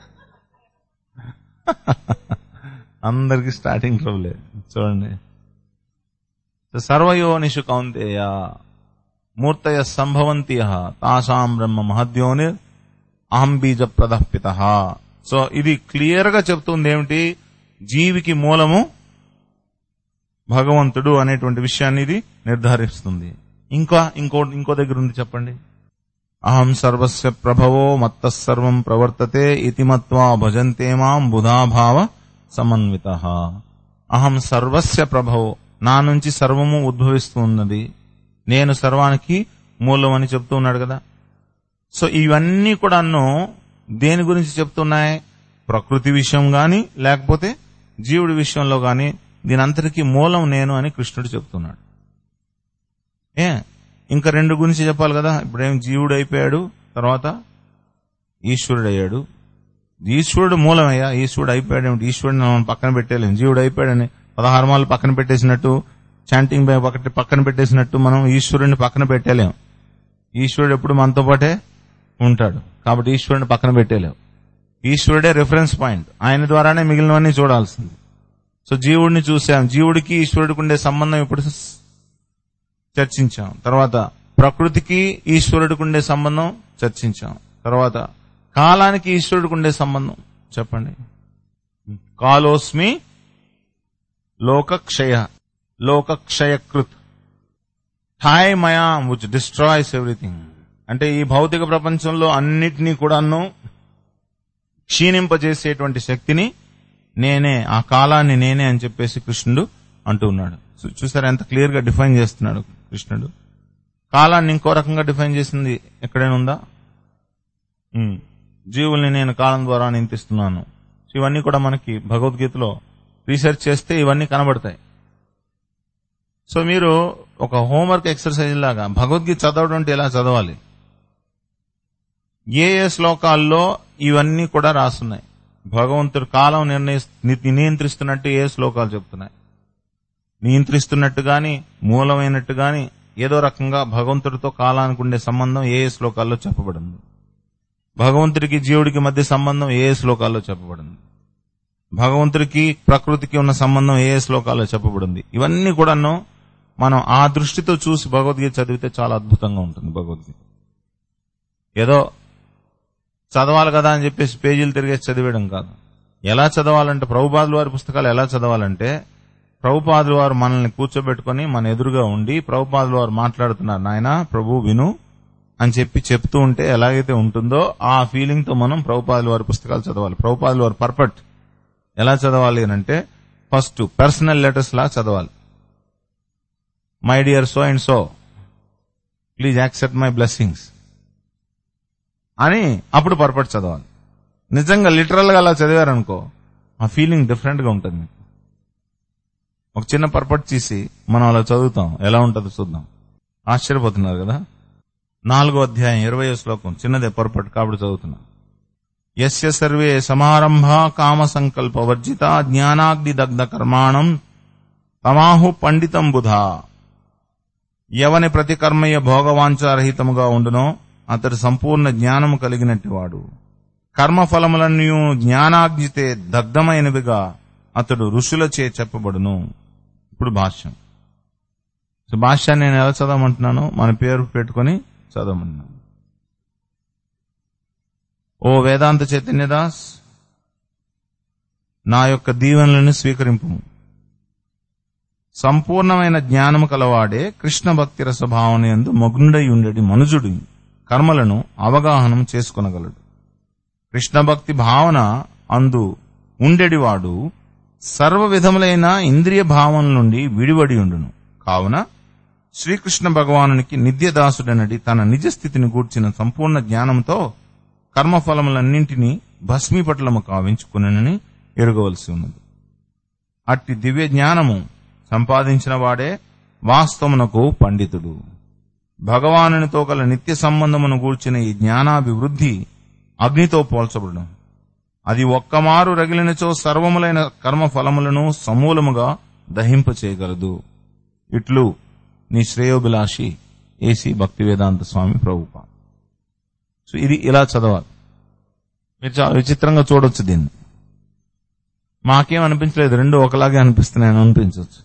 అందరికి స్టార్టింగ్ ట్రబులే. చూడండి, సర్వయోనిషు కౌంతేయ మూర్తయ సంభవంత్యః తాసాం బ్రహ్మ మహద్యోనిర్ అహం బీజ ప్రదప్పితః. సో ఇది క్లియర్ గా చెప్తుంది ఏమిటి? జీవికి మూలము భగవంతుడు అనేటువంటి విషయాన్ని ఇది నిర్ధారిస్తుంది. ఇంకా ఇంకో ఇంకో దగ్గర ఉంది, చెప్పండి. అహం సర్వస్య ప్రభవో మత్తః సర్వం ప్రవర్తతే ఇతి మత్వా భజంతే మాం బుధాభావ సమన్వితః. అహం సర్వస్య ప్రభవో, నా నుంచి సర్వము ఉద్భవిస్తూ ఉన్నది, నేను సర్వానికి మూలం అని చెప్తూ ఉన్నాడు కదా. సో ఇవన్నీ కూడాను దేని గురించి చెప్తున్నాయి? ప్రకృతి విషయం గాని లేకపోతే జీవుడి విషయంలో గాని దీని అంతటికీ మూలం నేను అని కృష్ణుడు చెప్తున్నాడు. ఏ ఇంకా రెండు గురించి చెప్పాలి కదా. ఇప్పుడేం జీవుడు అయిపోయాడు, తర్వాత ఈశ్వరుడు అయ్యాడు. ఈశ్వరుడు మూలమయ్యా, ఈశ్వరుడు అయిపోయాడు ఏమిటి? ఈశ్వరుడిని మనం పక్కన పెట్టేలేం. జీవుడు అయిపోయాడని పదహారు మాలు పక్కన పెట్టేసినట్టు, చాంటింగ్ బై ఒకటి పక్కన పెట్టేసినట్టు మనం ఈశ్వరుడిని పక్కన పెట్టలేం. ఈశ్వరుడు ఎప్పుడు మనతో పాటే ఉంటాడు, కాబట్టి ఈశ్వరుడిని పక్కన పెట్టలేం. ఈశ్వరుడే రిఫరెన్స్ పాయింట్, ఆయన ద్వారానే మిగిలినవన్నీ చూడాల్సింది. సో జీవుడిని చూసాం, జీవుడికి ఈశ్వరుడికి ఉండే సంబంధం ఇప్పుడు చర్చించాం. తర్వాత ప్రకృతికి ఈశ్వరుడికి ఉండే సంబంధం చర్చించాం. తర్వాత కాలానికి ఈశ్వరుడికి ఉండే సంబంధం చెప్పండి. కాలోస్మి లోకక్షయ లోకక్షయకృత్ హాయమయా విచ్ డిస్ట్రాయ్స్ ఎవ్రీథింగ్. అంటే ఈ భౌతిక ప్రపంచంలో అన్నిటినీ కూడాను క్షీణింపజేసేటువంటి శక్తిని నేనే, ఆ కాలాన్ని నేనే అని చెప్పేసి కృష్ణుడు అంటూ ఉన్నాడు. చూసారా ఎంత క్లియర్ గా డిఫైన్ చేస్తున్నాడు కృష్ణుడు. కాలాన్ని ఇంకో రకంగా డిఫైన్ చేసింది ఎక్కడైనా ఉందా? జీవుల్ని నేను కాలం ద్వారా నియంత్రిస్తున్నాను. ఇవన్నీ కూడా మనకి భగవద్గీతలో రీసెర్చ్ చేస్తే ఇవన్నీ కనబడతాయి. సో మీరు ఒక హోంవర్క్ ఎక్సర్సైజ్ లాగా భగవద్గీత చదవడం అంటే ఎలా చదవాలి, ఏ ఏ శ్లోకాల్లో ఇవన్నీ కూడా రాస్తున్నాయి, భగవంతుడు కాలం నిర్ణయి నియంత్రిస్తున్నట్టు ఏ శ్లోకాలు చెప్తున్నాయి. నియంత్రిస్తున్నట్టు గాని, మూలమైనట్టు గాని, ఏదో రకంగా భగవంతుడితో కాలానికి ఉండే సంబంధం ఏ ఏ శ్లోకాల్లో చెప్పబడింది. భగవంతుడికి జీవుడికి మధ్య సంబంధం ఏ ఏ శ్లోకాల్లో చెప్పబడింది. భగవంతుడికి ప్రకృతికి ఉన్న సంబంధం ఏ ఏ శ్లోకాల్లో చెప్పబడింది. ఇవన్నీ కూడాను మనం ఆ దృష్టితో చూసి భగవద్గీత చదివితే చాలా అద్భుతంగా ఉంటుంది. భగవద్గీత ఏదో చదవాలి కదా అని చెప్పేసి పేజీలు తిరిగేసి చదివేయడం కాదు. ఎలా చదవాలంటే, ప్రభుపాదుల వారి పుస్తకాలు ఎలా చదవాలంటే, ప్రభుపాదుల వారు మనల్ని కూర్చోబెట్టుకుని మన ఎదురుగా ఉండి ప్రభుపాదుల వారు మాట్లాడుతున్నారు, నాయనా ప్రభు విను అని చెప్పి చెప్తూ ఉంటే ఎలాగైతే ఉంటుందో ఆ ఫీలింగ్ తో మనం ప్రభుపాదుల వారి పుస్తకాలు చదవాలి. ప్రభుపాదుల వారు పర్ఫెక్ట్ ఎలా చదవాలి అంటే, ఫస్ట్ పర్సనల్ లెటర్స్ లా చదవాలి. My dear so and so, please accept my blessings అని అప్పుడు పర్ఫెక్ట్ చదవాలి. నిజంగా లిటరల్ గా అలా చదివారనుకో ఆ ఫీలింగ్ డిఫరెంట్ గా ఉంటుంది. ఒక చిన్న పర్ఫెక్ట్ తీసి మనం అలా చదువుతాం, ఎలా ఉంటుందో చూద్దాం. ఆశ్చర్యపోతున్నారు కదా. నాలుగో అధ్యాయం ఇరవై శ్లోకం, చిన్నదే పర్ఫెక్ట్ కాబట్టి చదువుతున్నా. యస్య సర్వే సమారంభ కామ సంకల్ప వర్జిత జ్ఞానాగ్ని దగ్ధ కర్మాణం తమాహు పండితం బుధా. ఎవని ప్రతి కర్మయ్య భోగవాంఛారహితముగా ఉండునో అతడు సంపూర్ణ జ్ఞానము కలిగినట్టు వాడు. కర్మఫలములన్నీ జ్ఞానాగ్నితే దగ్ధమైనవిగా అతడు ఋషులచే చెప్పబడును. ఇప్పుడు భాష్యం. భాష్యాన్ని నేను ఎలా చదవమంటున్నాను? మన పేరు పెట్టుకుని చదవమంటున్నాను. ఓ వేదాంత చైతన్యదాస్, నా యొక్క దీవెనలను స్వీకరింపు. సంపూర్ణమైన జ్ఞానము కలవాడే కృష్ణ భక్తి రసభావన యందు మగ్నుడై ఉండేది మనుజుడు కర్మలను అవగాహనం చేసుకొనగలడు. కృష్ణ భక్తి భావన అందు ఉండేడివాడు సర్వ విధములైన ఇంద్రియ భావన నుండి విడివడి ఉండును. కావున శ్రీకృష్ణ భగవానునికి నిత్యదాసుడనడి తన నిజస్థితిని గూర్చిన సంపూర్ణ జ్ఞానంతో కర్మఫలములన్నింటినీ భస్మీపట్లము కావించుకునని ఎరుగవలసి ఉన్నది. అట్టి దివ్య జ్ఞానము సంపాదించిన వాడే వాస్తవమునకు పండితుడు. భగవానునితో గల నిత్య సంబంధమును గూర్చిన ఈ జ్ఞానాభివృద్ధి అగ్నితో పోల్చబడడం. అది ఒక్కమారు రగిలినచో సర్వములైన కర్మఫలములను సమూలముగా దహింపచేయగలదు. ఇట్లు నీ శ్రేయోభిలాషి ఏసీ భక్తి వేదాంత స్వామి ప్రభుపాద. సో ఇది ఇలా చదవాలి. మీరు చాలా విచిత్రంగా చూడొచ్చు దీన్ని. మాకేం అనిపించలేదు, రెండు ఒకలాగే అనిపిస్తున్నాయని అనిపించవచ్చు.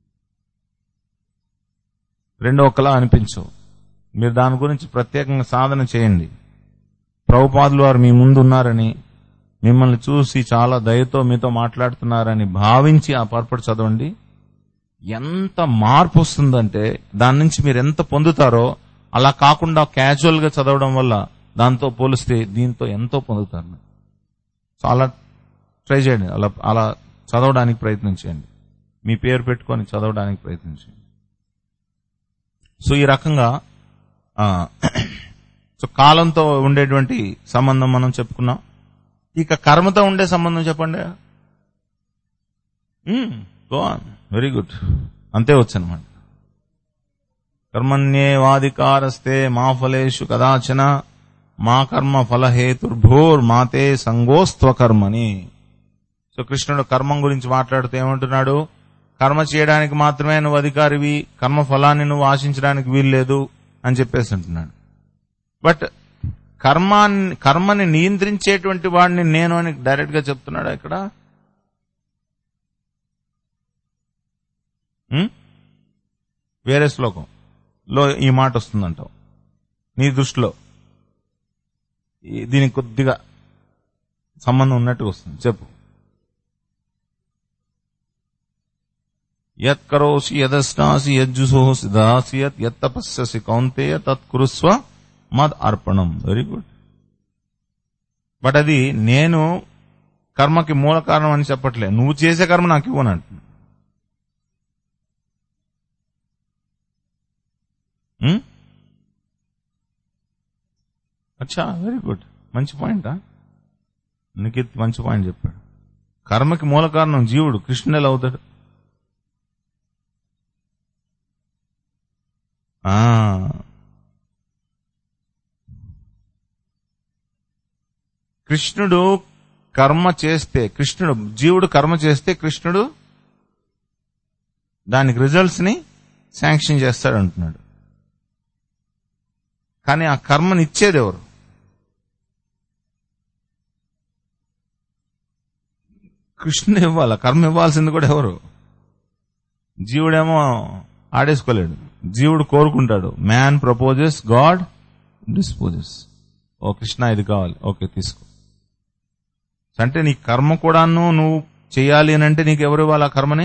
రెండు ఒకలా అనిపించవు. మీరు దాని గురించి ప్రత్యేకంగా సాధన చేయండి. ప్రభుపాదులు వారు మీ ముందు ఉన్నారని, మిమ్మల్ని చూసి చాలా దయతో మీతో మాట్లాడుతున్నారని భావించి ఆ పర్పట్ చదవండి. ఎంత మార్పు వస్తుందంటే దాని నుంచి మీరు ఎంత పొందుతారో, అలా కాకుండా క్యాజువల్ గా చదవడం వల్ల దాంతో పోలిస్తే దీంతో ఎంతో పొందుతారు. చాలా ట్రై చేయండి, అలా అలా చదవడానికి ప్రయత్నించండి. మీ పేరు పెట్టుకొని చదవడానికి ప్రయత్నించండి. సో ఈ రకంగా సో కాలంతో ఉండేటువంటి సంబంధం మనం చెప్పుకున్నాం. ఇక కర్మతో ఉండే సంబంధం చెప్పండి. Go on, very good. అంతే వచ్చనమాట. కర్మణ్యేవాధికారస్తే మా ఫలేషు కదాచన మా కర్మ ఫలహేతుర్భోర్ మాతే సంగోస్త్వకర్మని. సో కృష్ణుడు కర్మం గురించి మాట్లాడుతూ ఏమంటున్నాడు? కర్మ చేయడానికి మాత్రమే నువ్వు అధికారివి, కర్మ ఫలాన్ని నువ్వు ఆశించడానికి వీల్లేదు అని చెప్పేసి అంటున్నాడు. బట్ కర్మాన్ని కర్మని నియంత్రించేటువంటి వాడిని నేను అని డైరెక్ట్ గా చెప్తున్నాడు ఇక్కడ. వేరే శ్లోకంలో ఈ మాట వస్తుందంటావు నీ దృష్టిలో. దీనికి కొద్దిగా సంబంధం ఉన్నట్టుగా వస్తుంది, చెప్పు. యత్ కరోసి యదస్నాసి యజ్జుసోసి దాసి యత్ యత్ తపస్యసి కౌంతేయ తత్ కురుస్వ మద్ అర్పణం. Very good. బట్ అది నేను కర్మకి మూల కారణం అని చెప్పట్లే, నువ్వు చేసే కర్మ నాకు ఇవ్వనంటు. అచ్చా, వెరీ గుడ్. మంచి పాయింటా? నిఖిత్ మంచి పాయింట్ చెప్పాడు. కర్మకి మూల కారణం జీవుడు, కృష్ణుడు ఎలా అవుతాడు? కృష్ణుడు కర్మ చేస్తే, కృష్ణుడు జీవుడు కర్మ చేస్తే కృష్ణుడు దానికి రిజల్ట్స్ ని శాంక్షన్ చేస్తాడు అంటున్నాడు. కానీ ఆ కర్మని ఇచ్చేది ఎవరు? కృష్ణుడు ఇవ్వాలి. కర్మ ఇవ్వాల్సింది కూడా ఎవరు? జీవుడేమో ఆడేసుకోలేడు. జీవుడు కోరుకుంటాడు. Man proposes, god disposes. ఓ కృష్ణ ఇది కావాలి, ఓకే తీసుకో. అంటే నీ కర్మ కూడాను నువ్వు చేయాలి అని అంటే నీకు ఎవరు ఇవ్వాలి ఆ కర్మని?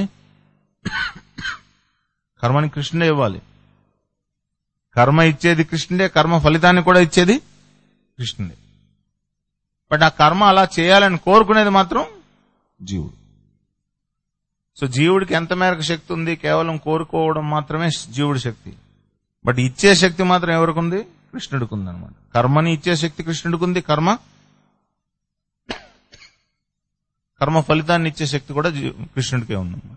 కర్మని కృష్ణుడే ఇవ్వాలి. కర్మ ఇచ్చేది కృష్ణుడే, కర్మ ఫలితాన్ని కూడా ఇచ్చేది కృష్ణుడే. బట్ ఆ కర్మ అలా చేయాలని కోరుకునేది మాత్రం జీవుడు. సో జీవుడికి ఎంత మేరకు శక్తి ఉంది? కేవలం కోరుకోవడం మాత్రమే జీవుడి శక్తి. బట్ ఇచ్చే శక్తి మాత్రం ఎవరికి ఉంది? కృష్ణుడికి ఉంది అనమాట. కర్మని ఇచ్చే శక్తి కృష్ణుడికి ఉంది. కర్మ కర్మ ఫలితాన్ని ఇచ్చే శక్తి కూడా కృష్ణుడికే ఉందన్నమాట.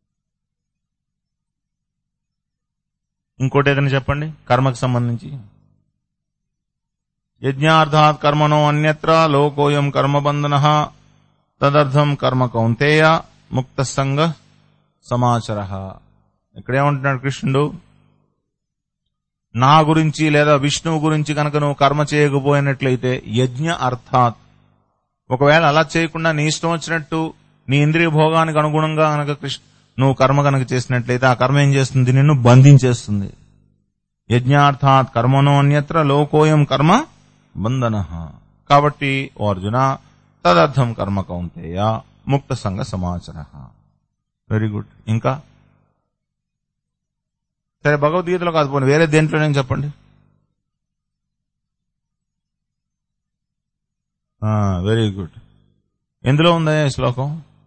ఇంకోటి ఏదైనా చెప్పండి కర్మకు సంబంధించి. యజ్ఞార్థాత్ కర్మణో అన్యత్ర లోకోయం కర్మబంధనః తదర్థం కర్మ కౌంతేయ ముక్త సంగ సమాచర. ఇక్కడేమంటున్నాడు కృష్ణుడు? నా గురించి లేదా విష్ణువు గురించి కనుక నువ్వు కర్మ చేయకపోయినట్లయితే, యజ్ఞ అర్థాత్, ఒకవేళ అలా చేయకుండా నీ ఇష్టం వచ్చినట్టు నీ ఇంద్రియ భోగానికి అనుగుణంగా కనుక కృష్ణ నువ్వు కర్మ కనుక చేసినట్లయితే ఆ కర్మ ఏం చేస్తుంది? నిన్ను బంధించేస్తుంది. యజ్ఞార్థాత్ కర్మణో అన్యత్ర లోకోయం కర్మ బంధన. కాబట్టి ఓ అర్జున తదర్థం కర్మ కౌంతేయ ముక్త సంగ సమాచర. Very good. ఇంకా సరే భగవద్గీతలో కాదు, పోనీ వేరే దేంట్లోనే చెప్పండి. Very good. ఎందులో ఉందా ఈ శ్లోకం?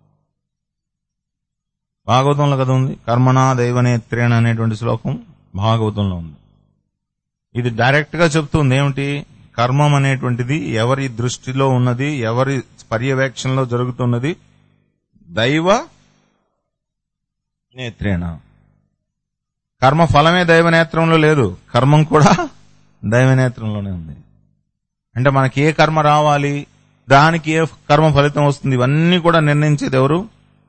భాగవతంలో కదా ఉంది. కర్మణా దైవనేత్రేణ అనేటువంటి శ్లోకం భాగవతంలో ఉంది. ఇది డైరెక్ట్ గా చెప్తుంది ఏమిటి? కర్మం అనేటువంటిది ఎవరి దృష్టిలో ఉన్నది, ఎవరి పర్యవేక్షణలో జరుగుతున్నది? దైవ నేత్రేణ. కర్మ ఫలమే దైవ నేత్రంలో లేదు, కర్మం కూడా దైవ నేత్రంలోనే ఉంది. అంటే మనకి ఏ కర్మ రావాలి, దానికి ఏ కర్మ ఫలితం వస్తుంది, ఇవన్నీ కూడా నిర్ణయించేది ఎవరు?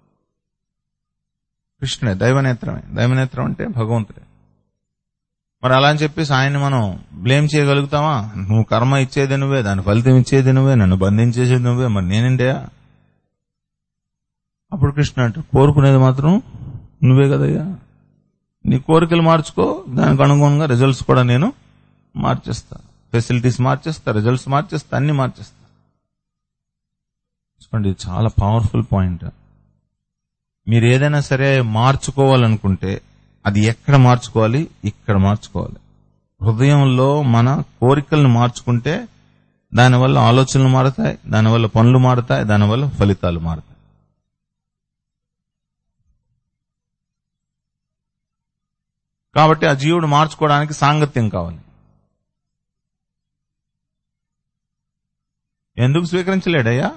కృష్ణుడే. దైవనేత్రమే. దైవనేత్రం అంటే భగవంతుడే. మరి అలా అని చెప్పేసి ఆయన్ని మనం బ్లేమ్ చేయగలుగుతామా? నువ్వు కర్మ ఇచ్చేది నువ్వే, దాని ఫలితం ఇచ్చేది నువ్వే, నన్ను బంధించేసేది నువ్వే, మరి నేనేంటయా? అప్పుడు కృష్ణ అంటే కోరుకునేది మాత్రం నువ్వే కదయ్యా. నీ కోరికలు మార్చుకో, దానికి అనుగుణంగా రిజల్ట్స్ కూడా నేను మార్చేస్తా. ఫెసిలిటీస్ మార్చేస్తా, రిజల్ట్స్ మార్చేస్తా, అన్ని మార్చేస్తా. చూడండి, ఇది చాలా పవర్ఫుల్ పాయింట్. మీరు ఏదైనా సరే మార్చుకోవాలనుకుంటే అది ఎక్కడ మార్చుకోవాలి? ఇక్కడ మార్చుకోవాలి. హృదయంలో మన కోరికలను మార్చుకుంటే దానివల్ల ఆలోచనలు మారుతాయి, దానివల్ల పనులు మారుతాయి, దానివల్ల ఫలితాలు మారుతాయి. కాబట్టి ఆ జీవుడు మార్చుకోవడానికి సాంగత్యం కావాలి. ఎందుకు స్వీకరించలేడయ్యా?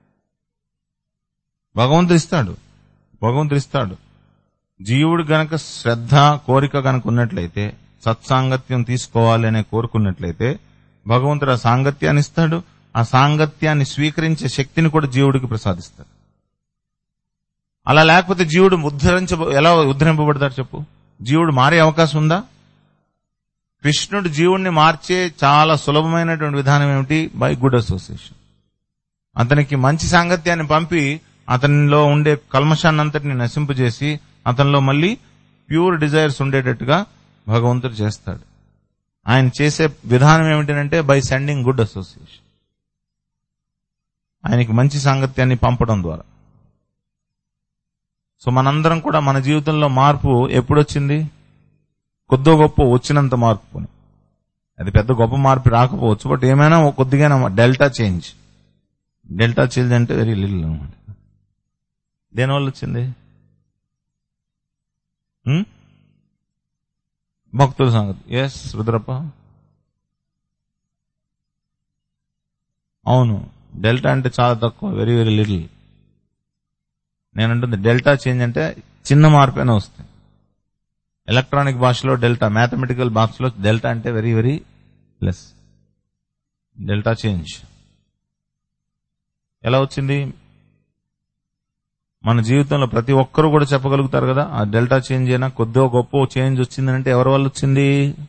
భగవంతుడు ఇస్తాడు, భగవంతుడు ఇస్తాడు. జీవుడు గనక శ్రద్ధ కోరిక గనక ఉన్నట్లయితే, సత్సాంగత్యం తీసుకోవాలి అనే కోరుకున్నట్లయితే భగవంతుడు ఆ సాంగత్యాన్ని ఇస్తాడు. ఆ సాంగత్యాన్ని స్వీకరించే శక్తిని కూడా జీవుడికి ప్రసాదిస్తాడు. అలా లేకపోతే జీవుడు ఉద్ధరించ ఎలా ఉద్ధరింపబడతాడు చెప్పు? జీవుడు మారే అవకాశం ఉందా? కృష్ణుడు జీవుడిని మార్చే చాలా సులభమైనటువంటి విధానం ఏమిటి? By good association. అతనికి మంచి సాంగత్యాన్ని పంపి అతనిలో ఉండే కల్మషాన్ని అంతటిని నశింపజేసి అతనిలో మళ్ళీ ప్యూర్ డిజైర్స్ ఉండేటట్టుగా భగవంతుడు చేస్తాడు. ఆయన చేసే విధానం ఏమిటంటే బై సెండింగ్ గుడ్ అసోసియేషన్. ఆయనకి మంచి సాంగత్యాన్ని పంపడం ద్వారా. సో మనందరం కూడా మన జీవితంలో మార్పు ఎప్పుడొచ్చింది? కొద్దో గొప్ప వచ్చినంత మార్పు. అది పెద్ద గొప్ప మార్పు రాకపోవచ్చు, బట్ ఏమైనా కొద్దిగా డెల్టా చేంజ్. డెల్టా చేంజ్ అంటే వెరీ లిటిల్ అనమాట. దేనివల్ల వచ్చింది? భక్తుల సంగతి. ఎస్ రుద్రప్ప, అవును. డెల్టా అంటే చాలా తక్కువ, వెరీ వెరీ లిటిల్. నేనంటుంది డెల్టా చేంజ్ అంటే చిన్న మార్పైనా వస్తాయి. ఎలక్ట్రానిక్ భాషలో డెల్టా, మ్యాథమెటికల్ భాషలో డెల్టా అంటే very very less. Delta change ఎలా వచ్చింది? మన జీవితంలో ప్రతి ఒక్కరు కూడా చెప్పగలుగుతారు కదా, ఆ డెల్టా చేంజ్ అయినా కొద్దో గొప్ప చేంజ్ వచ్చిందంటే ఎవరి వల్ల వచ్చింది?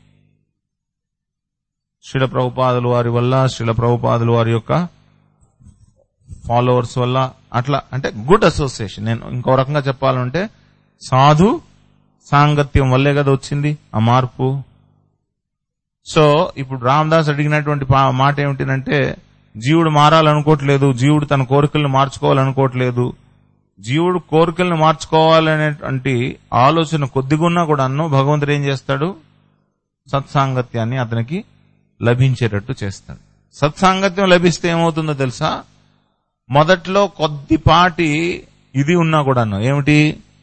శ్రీల ప్రభుపాదుల వారి వల్ల, శ్రీల ప్రభుపాదుల వారి యొక్క ఫాలోవర్స్ వల్ల. అట్లా అంటే గుడ్ అసోసియేషన్. నేను ఇంకో రకంగా చెప్పాలంటే సాధు సాంగత్యం వల్లే కదా వచ్చింది ఆ మార్పు. సో ఇప్పుడు రామదాస్ అడిగినటువంటి మాట ఏమిటంటే, జీవుడు మారాలనుకోవట్లేదు, జీవుడు తన కోరికలను మార్చుకోవాలనుకోవట్లేదు. జీవుడు కోరికలను మార్చుకోవాలనేటువంటి ఆలోచన కొద్దిగున్నా కూడా అన్ను భగవంతుడు ఏం చేస్తాడు? సత్సాంగత్యాన్ని అతనికి లభించేటట్టు చేస్తాడు. సత్సాంగత్యం లభిస్తే ఏమవుతుందో తెలుసా? మొదట్లో కొద్దిపాటి ఇది ఉన్నా కూడాను, ఏమిటి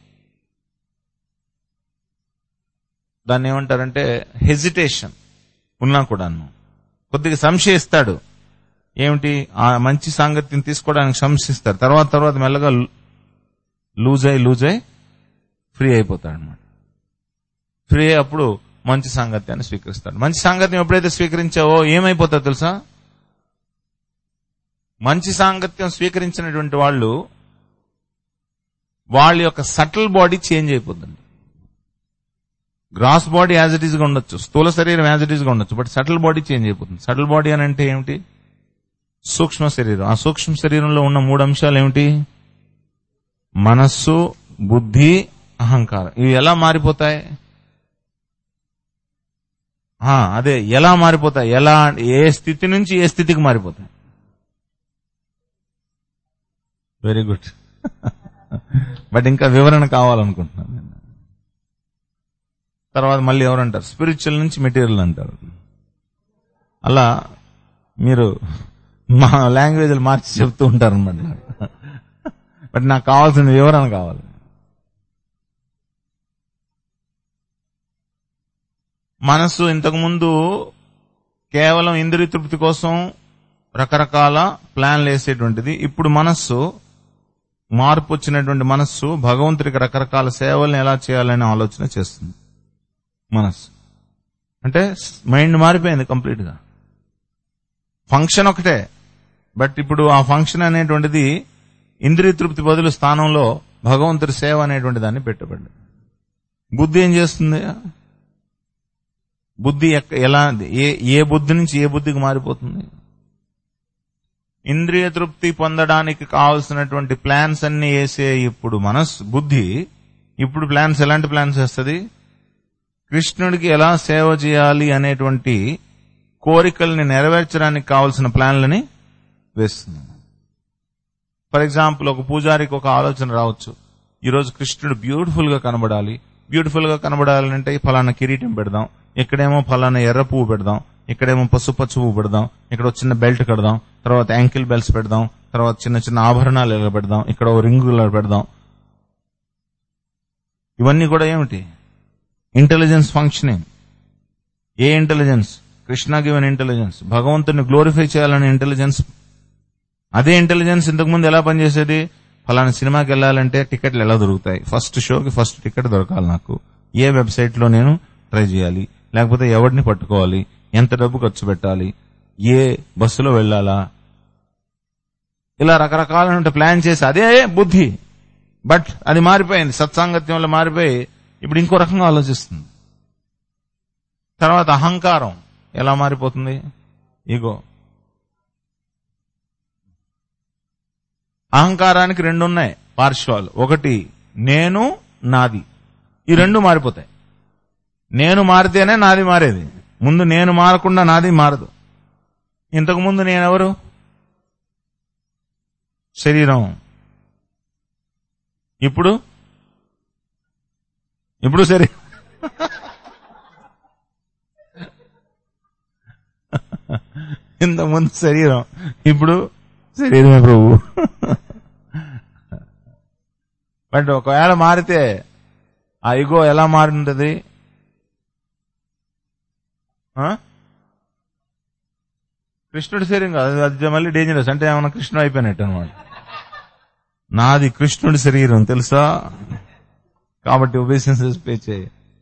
దాన్ని ఏమంటారంటే హెజిటేషన్ ఉన్నా కూడాను, కొద్దిగా సంశయిస్తాడు. ఏమిటి? ఆ మంచి సాంగత్యం తీసుకోవడానికి సంశయిస్తారు. తర్వాత తర్వాత మెల్లగా లూజ్ అయి లూజ్ అయి ఫ్రీ అయిపోతాడు అనమాట. ఫ్రీ అప్పుడు మంచి సాంగత్యాన్ని స్వీకరిస్తాడు. మంచి సాంగత్యం ఎప్పుడైతే స్వీకరించావో ఏమైపోతావు తెలుసా? మంచి సాంగత్యం స్వీకరించినటువంటి వాళ్ళు వాళ్ళ యొక్క సటిల్ బాడీ చేంజ్ అయిపోతుంది. Gross body as it is గా ఉండొచ్చు, స్థూల శరీరం యాజ్ ఇట్ ఈస్ గా ఉండొచ్చు, బట్ సటిల్ బాడీ చేంజ్ అయిపోతుంది. సటిల్ బాడీ అని అంటే ఏమిటి? సూక్ష్మ శరీరం. ఆ సూక్ష్మ శరీరంలో ఉన్న మూడు అంశాలు ఏమిటి? మనస్సు, బుద్ధి, అహంకారం. ఇవి ఎలా మారిపోతాయి? అదే ఎలా మారిపోతాయి? ఎలా, ఏ స్థితి నుంచి ఏ స్థితికి మారిపోతాయి? Very good. బట్ ఇంకా వివరణ కావాలనుకుంటున్నాను నేను. తర్వాత మళ్ళీ ఎవరంటారు స్పిరిచువల్ నుంచి మెటీరియల్ అంటారు. అలా మీరు మా లాంగ్వేజ్లు మార్చి చెప్తూ ఉంటారు అనమాట. బట్ నాకు కావాల్సిన వివరణ కావాలి. మనస్సు ఇంతకుముందు కేవలం ఇంద్రియ తృప్తి కోసం రకరకాల ప్లాన్లు వేసేటువంటిది. ఇప్పుడు మనస్సు మార్పు వచ్చినటువంటి మనస్సు భగవంతుడికి రకరకాల సేవలను ఎలా చేయాలనే ఆలోచన చేస్తుంది. మనస్సు అంటే మైండ్ మారిపోయింది కంప్లీట్ గా. ఫంక్షన్ ఒకటే, బట్ ఇప్పుడు ఆ ఫంక్షన్ అనేటువంటిది ఇంద్రియ తృప్తి బదులు స్థానంలో భగవంతుడి సేవ అనేటువంటి దాన్ని పెట్టబడింది. బుద్ధి ఏం చేస్తుంది? బుద్ధి ఎలా, ఏ ఏ బుద్ధి నుంచి ఏ బుద్ధికి మారిపోతుంది? ఇంద్రియ తృప్తి పొందడానికి కావలసినటువంటి ప్లాన్స్ అన్ని వేసే ఇప్పుడు మనస్సు, బుద్ధి ఇప్పుడు ప్లాన్స్ ఎలాంటి ప్లాన్స్ వేస్తుంది? కృష్ణుడికి ఎలా సేవ చేయాలి అనేటువంటి కోరికల్ని నెరవేర్చడానికి కావలసిన ప్లాన్లని వేస్తుంది. ఫర్ ఎగ్జాంపుల్, ఒక పూజారికి ఒక ఆలోచన రావచ్చు, ఈరోజు కృష్ణుడు బ్యూటిఫుల్ గా కనబడాలి. బ్యూటిఫుల్ గా కనబడాలంటే ఫలానా కిరీటం పెడదాం, ఇక్కడేమో ఫలానా ఎర్ర పువ్వు పెడదాం, ఇక్కడేమో పసుపచ్చ పువ్వు పెడదాం, ఇక్కడ ఒక చిన్న బెల్ట్ కడదాం, తర్వాత యాంకిల్ బెల్ట్స్ పెడదాం, తర్వాత చిన్న చిన్న ఆభరణాలు ఎలా పెడదాం, ఇక్కడ ఓ రింగులు పెడదాం. ఇవన్నీ కూడా ఏమిటి? Intelligence functioning. ఏ ఇంటెలిజెన్స్? Krishna given intelligence. భగవంతుని గ్లోరిఫై చేయాలనే ఇంటెలిజెన్స్. అదే ఇంటెలిజెన్స్ ఇంతకుముందు ఎలా పనిచేసేది? ఫలానా సినిమాకి వెళ్లాలంటే టికెట్లు ఎలా దొరుకుతాయి, ఫస్ట్ షోకి ఫస్ట్ టికెట్ దొరకాలి, నాకు ఏ వెబ్సైట్ లో నేను ట్రై చేయాలి, లేకపోతే ఎవరిని పట్టుకోవాలి, ఎంత డబ్బు ఖర్చు పెట్టాలి, ఏ బస్సులో వెళ్లాలా, ఇలా రకరకాల ప్లాన్ చేసి అదే బుద్ధి. బట్ అది మారిపోయింది, సత్సాంగత్యంలో మారిపోయి ఇప్పుడు ఇంకో రకంగా ఆలోచిస్తుంది. తర్వాత అహంకారం ఎలా మారిపోతుంది? ఈగో. అహంకారానికి రెండు ఉన్నాయి పార్శ్వాలు. ఒకటి నేను, నాది. ఈ రెండు మారిపోతాయి. నేను మారితేనే నాది మారేది. ముందు నేను మారకుండా నాది మారదు. ఇంతకు ముందు నేనెవరు? శరీరం. ఇప్పుడు ఇప్పుడు శరీరం. ఇంతకుముందు శరీరం, ఇప్పుడు శరీరమే ప్రభు. బట్ ఒకవేళ మారితే ఆ ఇగో ఎలా మారింటది? కృష్ణుడి శరీరం కాదు, అది మళ్ళీ డేంజరస్. అంటే ఏమన్నా కృష్ణుడు అయిపోయినట్టు అనమాట. నాది కృష్ణుడి శరీరం తెలుసా, కాబట్టి ఒబేసెన్సెస్ పే చేయి.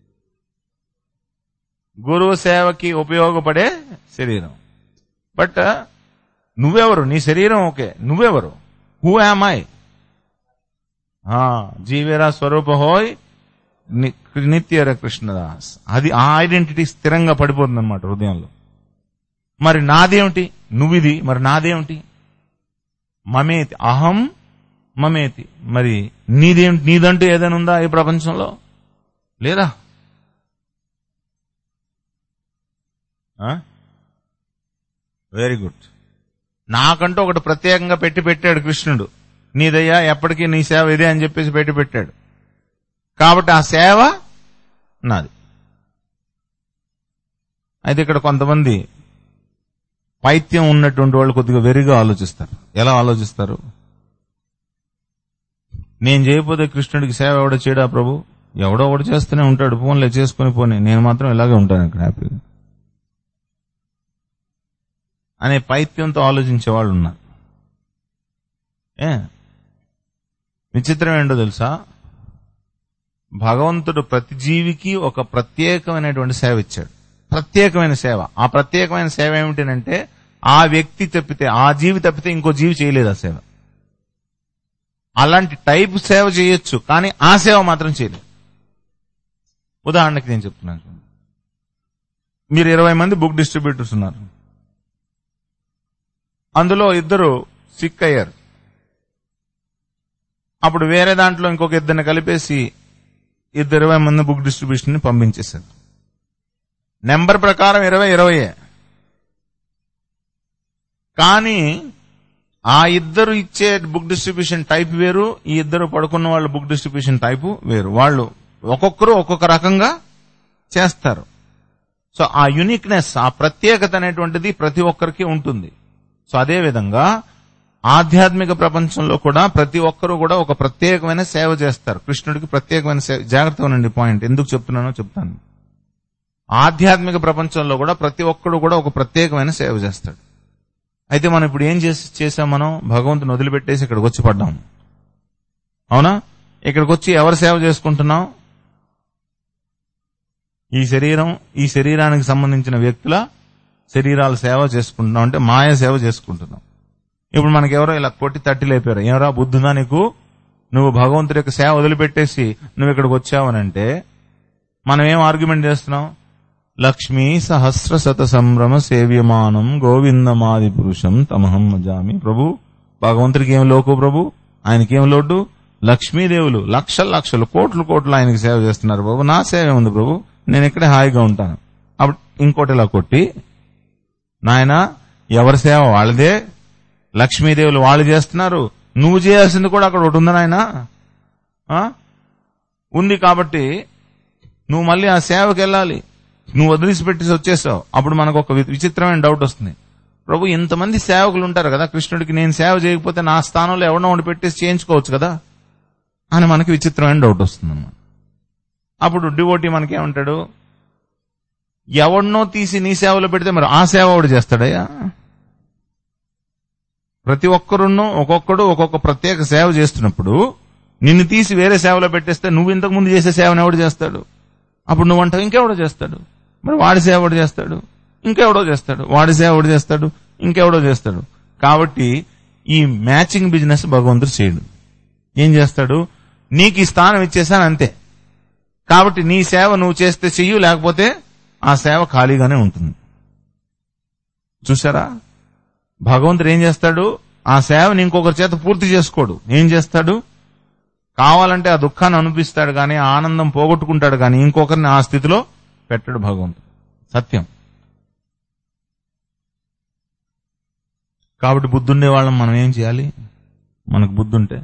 గురువు సేవకి ఉపయోగపడే శరీరం. బట్ నువ్వెవరు? నీ శరీరం ఓకే, నువ్వెవరు? Who am I? జీవేరా స్వరూప హోయ్ నిత్యర కృష్ణదాస్. అది ఆ ఐడెంటిటీ స్థిరంగా పడిపోతుంది అనమాట హృదయంలో. మరి నాదేమిటి? నువ్విది, మరి నాదేమిటి? మమేతి, అహం మమేతి. మరి నీదేమిటి? నీదంటూ ఏదైనా ఉందా ఈ ప్రపంచంలో? లేదా? Very good. నాకంటూ ఒకటి ప్రత్యేకంగా పెట్టి పెట్టాడు కృష్ణుడు. నీదయ్యా, ఎప్పటికీ నీ సేవ ఇదే అని చెప్పేసి పెట్టి పెట్టాడు. కాబట్టి ఆ సేవ నాది. అయితే ఇక్కడ కొంతమంది పైత్యం ఉన్నటువంటి వాళ్ళు కొద్దిగా వెరిగా ఆలోచిస్తారు. ఎలా ఆలోచిస్తారు? నేను చేయకపోతే కృష్ణుడికి సేవ ఎవడో చేయడా ప్రభు? ఎవడో ఒకటి చేస్తూనే ఉంటాడు, ఫోన్లే చేసుకుని పోనీ, నేను మాత్రం ఇలాగే ఉంటాను ఇక్కడ హ్యాపీగా అనే పైత్యంతో ఆలోచించే వాళ్ళు ఉన్నారు. ఏ విచిత్రం ఏంటో తెలుసా? భగవంతుడు ప్రతి జీవికి ఒక ప్రత్యేకమైనటువంటి సేవ ఇచ్చాడు. ప్రత్యేకమైన సేవ. ఆ ప్రత్యేకమైన సేవ ఏమిటంటే, ఆ వ్యక్తి తప్పితే, ఆ జీవి తప్పితే ఇంకో జీవి చేయలేదు ఆ సేవ. అలాంటి టైప్ సేవ చేయొచ్చు, కానీ ఆ సేవ మాత్రం చేయలేదు. ఉదాహరణకి నేను చెప్తున్నాను, మీరు ఇరవై మంది బుక్ డిస్ట్రిబ్యూటర్స్ ఉన్నారు. అందులో ఇద్దరు సిక్ అయ్యారు. అప్పుడు వేరే దాంట్లో ఇంకొక ఇద్దరిని కలిపేసి ఇద్దరు ఇరవై మంది బుక్ డిస్ట్రిబ్యూషన్ ని పంపించేశారు. నెంబర్ ప్రకారం ఇరవై ఇరవయే, కానీ ఆ ఇద్దరు ఇచ్చే బుక్ డిస్ట్రిబ్యూషన్ టైప్ వేరు, ఈ ఇద్దరు పడుకున్న వాళ్ళ బుక్ డిస్ట్రిబ్యూషన్ టైపు వేరు. వాళ్ళు ఒక్కొక్కరు ఒక్కొక్క రకంగా చేస్తారు. సో ఆ యూనిక్నెస్, ఆ ప్రత్యేకత అనేటువంటిది ప్రతి ఒక్కరికి ఉంటుంది. సో అదే విధంగా ఆధ్యాత్మిక ప్రపంచంలో కూడా ప్రతి ఒక్కరూ కూడా ఒక ప్రత్యేకమైన సేవ చేస్తారు. కృష్ణుడికి ప్రత్యేకమైన సేవ. జాగ్రత్తగా ఉండండి పాయింట్, ఎందుకు చెప్తున్నానో చెప్తాను. ఆధ్యాత్మిక ప్రపంచంలో కూడా ప్రతి ఒక్కడు కూడా ఒక ప్రత్యేకమైన సేవ చేస్తాడు. అయితే మనం ఇప్పుడు ఏం చేసి చేసాం మనం భగవంతుని వదిలిపెట్టేసి ఇక్కడికి వచ్చి పడ్డాం. అవునా? ఇక్కడికి వచ్చి ఎవరు సేవ చేసుకుంటున్నాం? ఈ శరీరం, ఈ శరీరానికి సంబంధించిన వ్యక్తుల శరీరాల సేవ చేసుకుంటున్నాం, అంటే మాయ సేవ చేసుకుంటున్నాం. ఇప్పుడు మనకి ఎవరో ఇలా కొట్టి తట్టి లేపారు, ఏమరా బుద్ధుందా నీకు, నువ్వు భగవంతుడి యొక్క సేవ వదిలిపెట్టేసి నువ్వు ఇక్కడికి వచ్చావనంటే మనం ఏం ఆర్గ్యుమెంట్ చేస్తున్నాం? లక్ష్మీ సహస్ర శత సంభ్రమ సేవ్యమానం గోవిందమాది పురుషం తమహం మజామి. ప్రభు, భగవంతుడికి ఏం లోకు ప్రభు, ఆయనకేం లోటు? లక్ష్మీదేవులు లక్షల లక్షలు కోట్లు కోట్లు ఆయనకి సేవ చేస్తున్నారు ప్రభు, నా సేవ ఉంది ప్రభు, నేను ఇక్కడే హాయిగా ఉంటాను. అప్పుడు ఇంకోటి ఇలా కొట్టి, నాయన ఎవరి సేవ వాళ్ళదే, లక్ష్మీదేవులు వాళ్ళు చేస్తున్నారు, నువ్వు చేయాల్సింది కూడా అక్కడ ఒకటి ఉంది నాయన ఉంది, కాబట్టి నువ్వు మళ్ళీ ఆ సేవకి వెళ్ళాలి. నువ్వు వదిలిసిపెట్టేసి వచ్చేసావు. అప్పుడు మనకు ఒక విచిత్రమైన డౌట్ వస్తుంది, ప్రభు ఇంతమంది సేవకులు ఉంటారు కదా కృష్ణుడికి, నేను సేవ చేయకపోతే నా స్థానంలో ఎవరినో ఉండి పెట్టేసి చేయించుకోవచ్చు కదా అని మనకి విచిత్రమైన డౌట్ వస్తుంది అన్నమాట. అప్పుడు డివోటీ మనకేమంటాడు, ఎవడినో తీసి నీ సేవలో పెడితే మరి ఆ సేవ ఒకటి చేస్తాడయ్యా. ప్రతి ఒక్కరున్నో ఒక్కొక్కడు ఒక్కొక్క ప్రత్యేక సేవ చేస్తున్నప్పుడు నిన్ను తీసి వేరే సేవలో పెట్టేస్తే నువ్వు ఇంతకు ముందు చేసే సేవను ఎవడు చేస్తాడు? అప్పుడు నువ్వు అంటావు ఇంకెవడో చేస్తాడు, మరి వాడి సేవ ఎవడు చేస్తాడు, ఇంకెవడో చేస్తాడు, వాడి సేవ ఎవడు చేస్తాడు, ఇంకెవడో చేస్తాడు. కాబట్టి ఈ మ్యాచింగ్ బిజినెస్ భగవంతుడు చేయడు. ఏం చేస్తాడు? నీకు ఈ స్థానం ఇచ్చేసాను అంతే, కాబట్టి నీ సేవ నువ్వు చేస్తే చెయ్యు, లేకపోతే ఆ సేవ ఖాళీగానే ఉంటుంది. చూసారా? భగవంతుడు ఏం చేస్తాడు? ఆ సేవని ఇంకొకరి చేత పూర్తి చేసుకోడు. ఏం చేస్తాడు? కావాలంటే ఆ దుఃఖాన్ని అనిపిస్తాడు కానీ, ఆ ఆనందం పోగొట్టుకుంటాడు కానీ ఇంకొకరిని ఆ స్థితిలో పెట్టడు భగవంతుడు. సత్యం. కాబట్టి బుద్ధుండే వాళ్ళం మనం ఏం చేయాలి? మనకు బుద్ధుంటే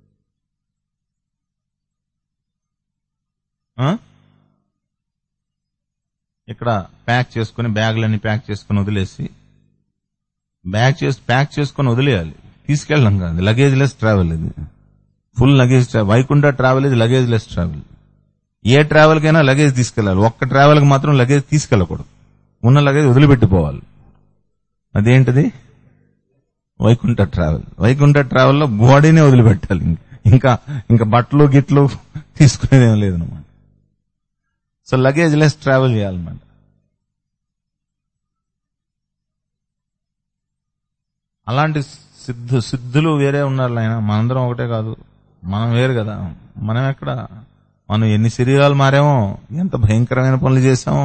ఇక్కడ ప్యాక్ చేసుకుని, బ్యాగులన్నీ ప్యాక్ చేసుకుని వదిలేసి, బ్యాగ్ చేసి ప్యాక్ చేసుకుని వదిలేయాలి, తీసుకెళ్ళడం కాదు. లగేజ్ లెస్ ట్రావెల్ ఇది, full luggage travel. Vaikuntha travel ఇది లగేజ్ లెస్ ట్రావెల్. ఏ ట్రావెల్ కైనా లగేజ్ తీసుకెళ్లాలి, ఒక్క ట్రావెల్ కి మాత్రం లగేజ్ తీసుకెళ్లకూడదు. ఉన్న లగేజ్ వదిలిపెట్టిపోవాలి. అదేంటిది? వైకుంఠ ట్రావెల్. వైకుంఠ ట్రావెల్లో బాడీనే వదిలిపెట్టాలి, ఇంకా ఇంకా బట్టలు గిట్లు తీసుకునేదేం లేదనమాట. సో లగేజ్ లెస్ ట్రావెల్ చేయాలన్నమాట. అలాంటి సిద్ధు సిద్ధులు వేరే ఉన్నారు ఆయన, మనందరం ఒకటే కాదు. మనం వేరు కదా. మనం ఎక్కడ, మనం ఎన్ని శరీరాలు మారామో, ఎంత భయంకరమైన పనులు చేశామో.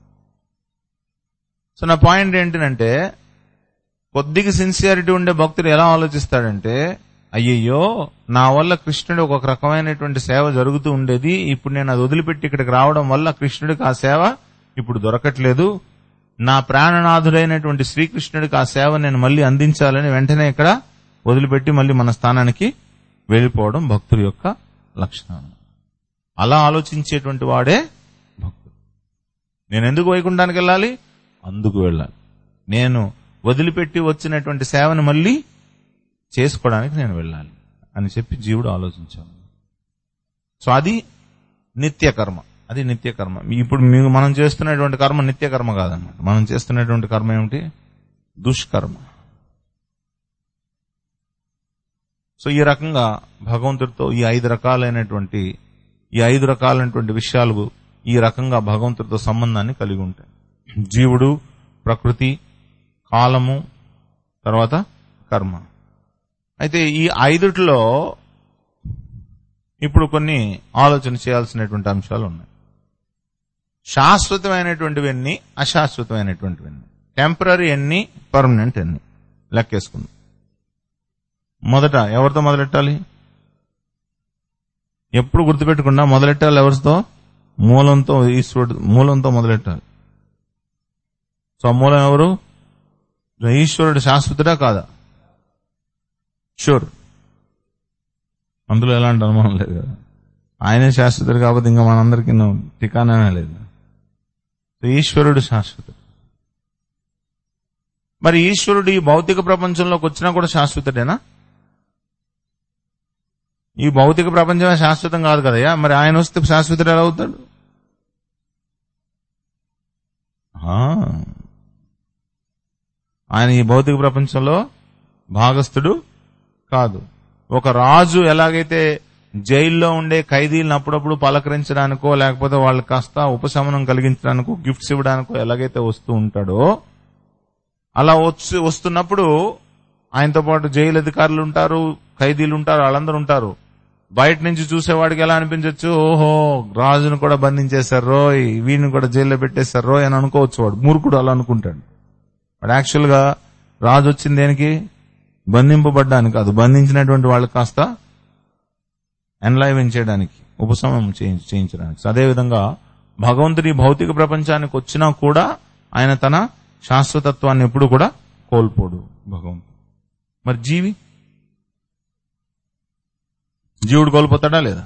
సో నా పాయింట్ ఏంటంటే, కొద్దిగా సిన్సియారిటీ ఉండే భక్తుడు ఎలా ఆలోచిస్తాడంటే, అయ్యయ్యో నా వల్ల కృష్ణుడు ఒక రకమైనటువంటి సేవ జరుగుతూ ఉండేది, ఇప్పుడు నేను అది వదిలిపెట్టి ఇక్కడికి రావడం వల్ల కృష్ణుడికి ఆ సేవ ఇప్పుడు దొరకట్లేదు, నా ప్రాణనాథుడైనటువంటి శ్రీకృష్ణుడికి ఆ సేవ నేను మళ్ళీ అందించాలని వెంటనే ఇక్కడ వదిలిపెట్టి మళ్ళీ మన స్థానానికి వెళ్ళిపోవడం భక్తుడి యొక్క లక్షణం. అలా ఆలోచించేటువంటి వాడే భక్తుడు. నేను ఎందుకు వైకుంఠానికి వెళ్ళాలి, అందుకు వెళ్ళాలి. నేను వదిలిపెట్టి వచ్చినటువంటి సేవను మళ్ళీ చేసుకోవడానికి నేను వెళ్ళాలి అని చెప్పి జీవుడు ఆలోచించాలి. సో అది నిత్య కర్మ, అది నిత్య కర్మ. ఇప్పుడు మీకు మనం చేస్తున్నటువంటి కర్మ నిత్య కర్మ కాదన్నమాట. మనం చేస్తున్నటువంటి కర్మ ఏమిటి, దుష్కర్మ. సో ఈ రకంగా భగవంతుడితో ఈ ఐదు రకాలైనటువంటి ఈ ఐదు రకాలైనటువంటి విషయాలు ఈ రకంగా భగవంతుడితో సంబంధాన్ని కలిగి ఉంటాయి. జీవుడు, ప్రకృతి, కాలము, తర్వాత కర్మ. అయితే ఈ ఐదుట్లో ఇప్పుడు కొన్ని ఆలోచన చేయాల్సినటువంటి అంశాలు ఉన్నాయి. శాశ్వతమైనటువంటివి ఎన్ని, అశాశ్వతమైనటువంటివి ఎన్ని, టెంపరీ ఎన్ని, పర్మనెంట్ ఎన్ని లెక్కేసుకుందాం. మొదట ఎవరితో మొదలెట్టాలి, ఎప్పుడు గుర్తుపెట్టకుండా మొదలెట్టాలి ఎవరితో, మూలంతో, ఈశ్వరుడు మూలంతో మొదలెట్టాలి. సో మూలం ఎవరు, ఈశ్వరుడు శాశ్వతుడా కాదా, షూర్, అందులో ఎలాంటి అనుమానం లేదు కదా. ఆయనే శాశ్వతుడు కాబట్టి ఇంకా మనందరికీ ఠికానే లేదు. ఈశ్వరుడు శాశ్వతుడు. మరి ఈశ్వరుడు ఈ భౌతిక ప్రపంచంలోకి వచ్చినా కూడా శాశ్వతుడేనా? ఈ భౌతిక ప్రపంచమే శాశ్వతం కాదు కదయ్యా, మరి ఆయన వస్తే శాశ్వతుడు ఎలా అవుతాడు? ఆయన ఈ భౌతిక ప్రపంచంలో భాగస్థుడు కాదు. ఒక రాజు ఎలాగైతే జైల్లో ఉండే ఖైదీలను అప్పుడప్పుడు పలకరించడానికో లేకపోతే వాళ్ళకి కాస్త ఉపశమనం కలిగించడానికో గిఫ్ట్స్ ఇవ్వడానికో ఎలాగైతే వస్తూ ఉంటాడో, అలా వచ్చి వస్తున్నప్పుడు ఆయనతో పాటు జైలు అధికారులు ఉంటారు, ఖైదీలు ఉంటారు, వాళ్ళందరూ ఉంటారు. బయట నుంచి చూసేవాడికి ఎలా అనిపించవచ్చు, ఓహో రాజును కూడా బంధించేశారు రోయ్, వీడిని కూడా జైల్లో పెట్టేశారు రోయ్ అని అనుకోవచ్చు. వాడు మూర్ఖుడు అలా అనుకుంటాడు. వాడు యాక్చువల్ గా రాజు వచ్చింది దేనికి, బంధింపబడ్డానికి కాదు, బంధించినటువంటి వాళ్ళకి కాస్త ఎన్లైవెన్ చేయడానికి, ఉపశమనం చేయించడానికి. అదేవిధంగా భగవంతుడి భౌతిక ప్రపంచానికి వచ్చినా కూడా ఆయన తన శాశ్వతత్వాన్ని ఎప్పుడు కూడా కోల్పోడు భగవంతుడు. మరి జీవి, జీవుడు కోల్పోతాడా లేదా?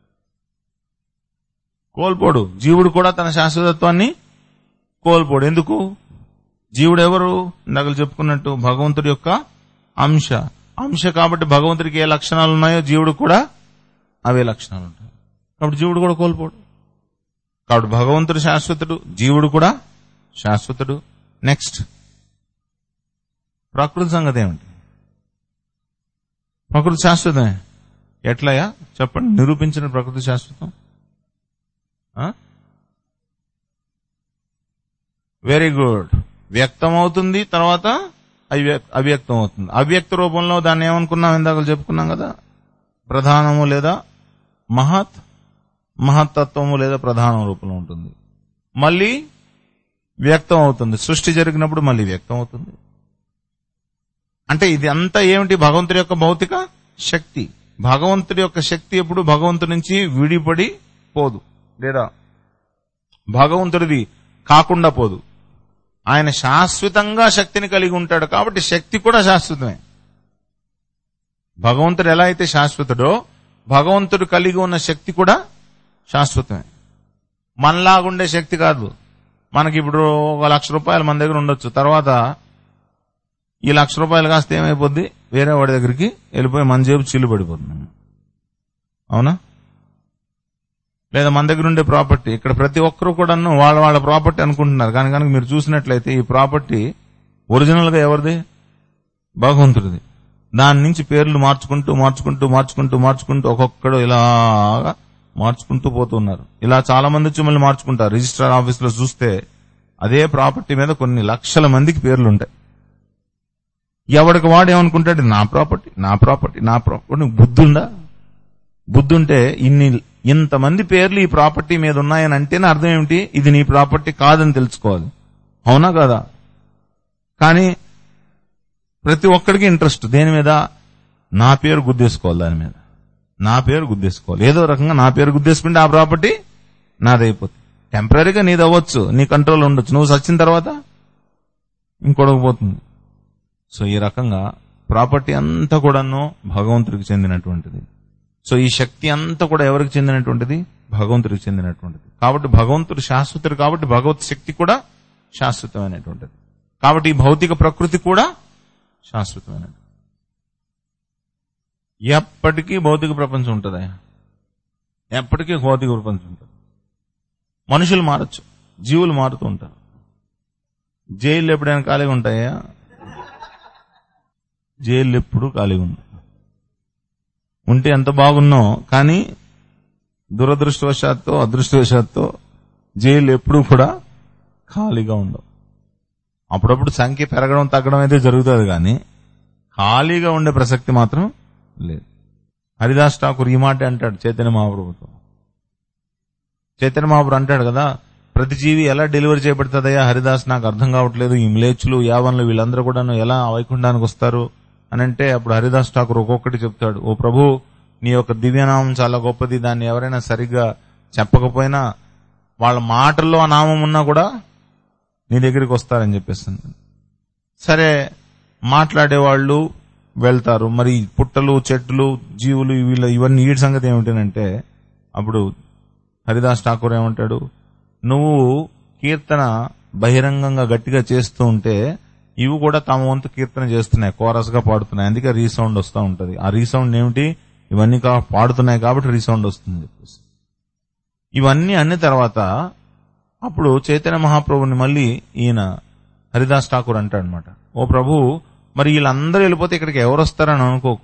కోల్పోడు. జీవుడు కూడా తన శాశ్వతత్వాన్ని కోల్పోడు. ఎందుకు? జీవుడు ఎవరు? ఇందాక చెప్పుకున్నట్టు భగవంతుడి యొక్క అంశ. అంశ కాబట్టి భగవంతుడికి ఏ లక్షణాలు ఉన్నాయో జీవుడు కూడా అవే లక్షణాలు ఉంటాయి. కాబట్టి జీవుడు కూడా కోల్పోడు. కాబట్టి భగవంతుడు శాశ్వతుడు, జీవుడు కూడా శాశ్వతుడు. నెక్స్ట్ ప్రకృతి సంగతి ఏమిటి? ప్రకృతి శాశ్వతమే. ఎట్లయా చెప్పండి, నిరూపించిన ప్రకృతి శాశ్వతం. Very good. వ్యక్తం అవుతుంది, తర్వాత అవ్యక్తం అవుతుంది. అవ్యక్త రూపంలో దాన్ని ఏమనుకున్నాం, ఇందాక చెప్పుకున్నాం కదా, ప్రధానము లేదా మహత్, మహత్తత్వము లేదా ప్రధానం రూపంలో ఉంటుంది. మళ్ళీ వ్యక్తం అవుతుంది, సృష్టి జరిగినప్పుడు మళ్ళీ వ్యక్తం అవుతుంది. అంటే ఇది అంతా ఏమిటి? భగవంతుడి యొక్క భౌతిక శక్తి. భగవంతుడి యొక్క శక్తి ఎప్పుడు భగవంతుడి నుంచి విడిపడి పోదు, లేదా భగవంతుడిది కాకుండా పోదు. ఆయన శాశ్వతంగా శక్తిని కలిగి ఉంటాడు కాబట్టి శక్తి కూడా శాశ్వతమే. భగవంతుడు ఎలా అయితే శాశ్వతుడో భగవంతుడు కలిగి ఉన్న శక్తి కూడా శాశ్వతమే. మనలాగుండే శక్తి కాదు. మనకి ఇప్పుడు ఒక లక్ష రూపాయలు మన దగ్గర ఉండొచ్చు, తర్వాత ఈ లక్ష రూపాయలు కాస్త ఏమైపోద్ది, వేరే వాడి దగ్గరికి వెళ్ళిపోయి మన జేబు చిల్లు పడిపోతుంది. అవునా? లేదా మన దగ్గర ఉండే ప్రాపర్టీ, ఇక్కడ ప్రతి ఒక్కరు కూడా వాళ్ళ వాళ్ళ ప్రాపర్టీ అనుకుంటున్నారు, కానీ కనుక మీరు చూసినట్లయితే ఈ ప్రాపర్టీ ఒరిజినల్ గా ఎవరిది? భగవంతుడిది. దాని నుంచి పేర్లు మార్చుకుంటూ మార్చుకుంటూ మార్చుకుంటూ మార్చుకుంటూ ఒక్కొక్కడు ఇలాగా మార్చుకుంటూ పోతున్నారు. ఇలా చాలా మంది వచ్చి మళ్ళీ మార్చుకుంటారు. రిజిస్ట్రార్ ఆఫీస్ లో చూస్తే అదే ప్రాపర్టీ మీద కొన్ని లక్షల మందికి పేర్లు ఉంటాయి. ఎవడికి వాడు ఏమనుకుంటాడు, నా ప్రాపర్టీ నా ప్రాపర్టీ నా ప్రాపర్టీ. బుద్ధి ఉందా? బుద్ధి ఉంటే ఇన్ని ఇంతమంది పేర్లు ఈ ప్రాపర్టీ మీద ఉన్నాయని అంటేనే అర్థం ఏమిటి? ఇది నీ ప్రాపర్టీ కాదని తెలుసుకోవాలి. అవునా కదా? కానీ ప్రతి ఒక్కడికి ఇంట్రెస్ట్ దేని మీద? నా పేరు గుద్దేసుకోవాలి, దాని మీద నా పేరు గుద్దేసుకోవాలి. ఏదో రకంగా నా పేరు గుద్దేసుకుంటే ఆ ప్రాపర్టీ నాదైపోతుంది. టెంపరీగా నీది అవ్వచ్చు, నీ కంట్రోల్ ఉండొచ్చు. నువ్వు సచ్చిన తర్వాత ఇంకొడకపోతుంది. సో ఈ రకంగా ప్రాపర్టీ అంతా కూడాను భగవంతుడికి చెందినటువంటిది. సో ఈ శక్తి అంతా కూడా ఎవరికి చెందినటువంటిది? భగవంతుడికి చెందినటువంటిది. కాబట్టి భగవంతుడు శాశ్వతుడు, కాబట్టి భగవత్ శక్తి కూడా శాశ్వతమైనటువంటిది. కాబట్టి ఈ భౌతిక ప్రకృతి కూడా శాశ్వతమైనది. ఎప్పటికీ భౌతిక ప్రపంచం ఉంటుందా? ఎప్పటికీ భౌతిక ప్రపంచం ఉంటుంది. మనుషులు మారచ్చు, జీవులు మారుతూ ఉంటారు. జైళ్ళు ఎప్పుడైనా ఖాళీగా ఉంటాయా? జైళ్ళు ఎప్పుడు ఖాళీగా ఉంటాయి. ఉంటే ఎంత బాగున్నాం, కానీ దురదృష్టవశాత్తు అదృష్టవశాత్తు జైళ్ళు ఎప్పుడూ కూడా ఖాళీగా ఉండవు. అప్పుడప్పుడు సంఖ్య పెరగడం తగ్గడం అయితే జరుగుతుంది, కానీ ఖాళీగా ఉండే ప్రసక్తి మాత్రం లేదు. హరిదాస్ ఠాకూర్ ఈ మాట అంటాడు చైతన్య మహాప్రభుతో. చైతన్య మహాప్రభు అంటాడు కదా, ప్రతి జీవి ఎలా డెలివరీ చేయబడుతుందయ్యా హరిదాస్, నాకు అర్థం కావట్లేదు. ఈ మ్లేచ్చులు యావన్లు వీళ్ళందరూ కూడా ఎలా వైకుంఠానికి వస్తారు అని అంటే అప్పుడు హరిదాస్ ఠాకూర్ ఒక్కొక్కటి చెప్తాడు. ఓ ప్రభు, నీ యొక్క దివ్యనామం చాలా గొప్పది, దాన్ని ఎవరైనా సరిగ్గా చెప్పకపోయినా వాళ్ళ మాటల్లో ఆ నామం ఉన్నా కూడా నీ దగ్గరికి వస్తారని చెప్పేస్తుంది. సరే, మాట్లాడేవాళ్ళు వెళ్తారు, మరి పుట్టలు చెట్లు జీవులు వీళ్ళ ఇవన్నీ వీటి సంగతి ఏమిటంటే అప్పుడు హరిదాస్ ఠాకూర్ ఏమంటాడు, నువ్వు కీర్తన బహిరంగంగా గట్టిగా చేస్తూ ఉంటే ఇవి కూడా తమ వంతు కీర్తన చేస్తున్నాయి, కోరస్ గా పాడుతున్నాయి, అందుకే రీసౌండ్ వస్తూ ఉంటది. ఆ రీసౌండ్ ఏమిటి? ఇవన్నీ కా పాడుతున్నాయి కాబట్టి రీసౌండ్ వస్తుంది చెప్పేసి. ఇవన్నీ అన్ని తర్వాత అప్పుడు చైతన్య మహాప్రభుని మళ్ళీ ఈయన హరిదాస్ ఠాకూర్ అంటాడు అనమాట, ఓ ప్రభు, మరి వీళ్ళందరూ వెళ్ళిపోతే ఇక్కడికి ఎవరు వస్తారని అనుకోకు,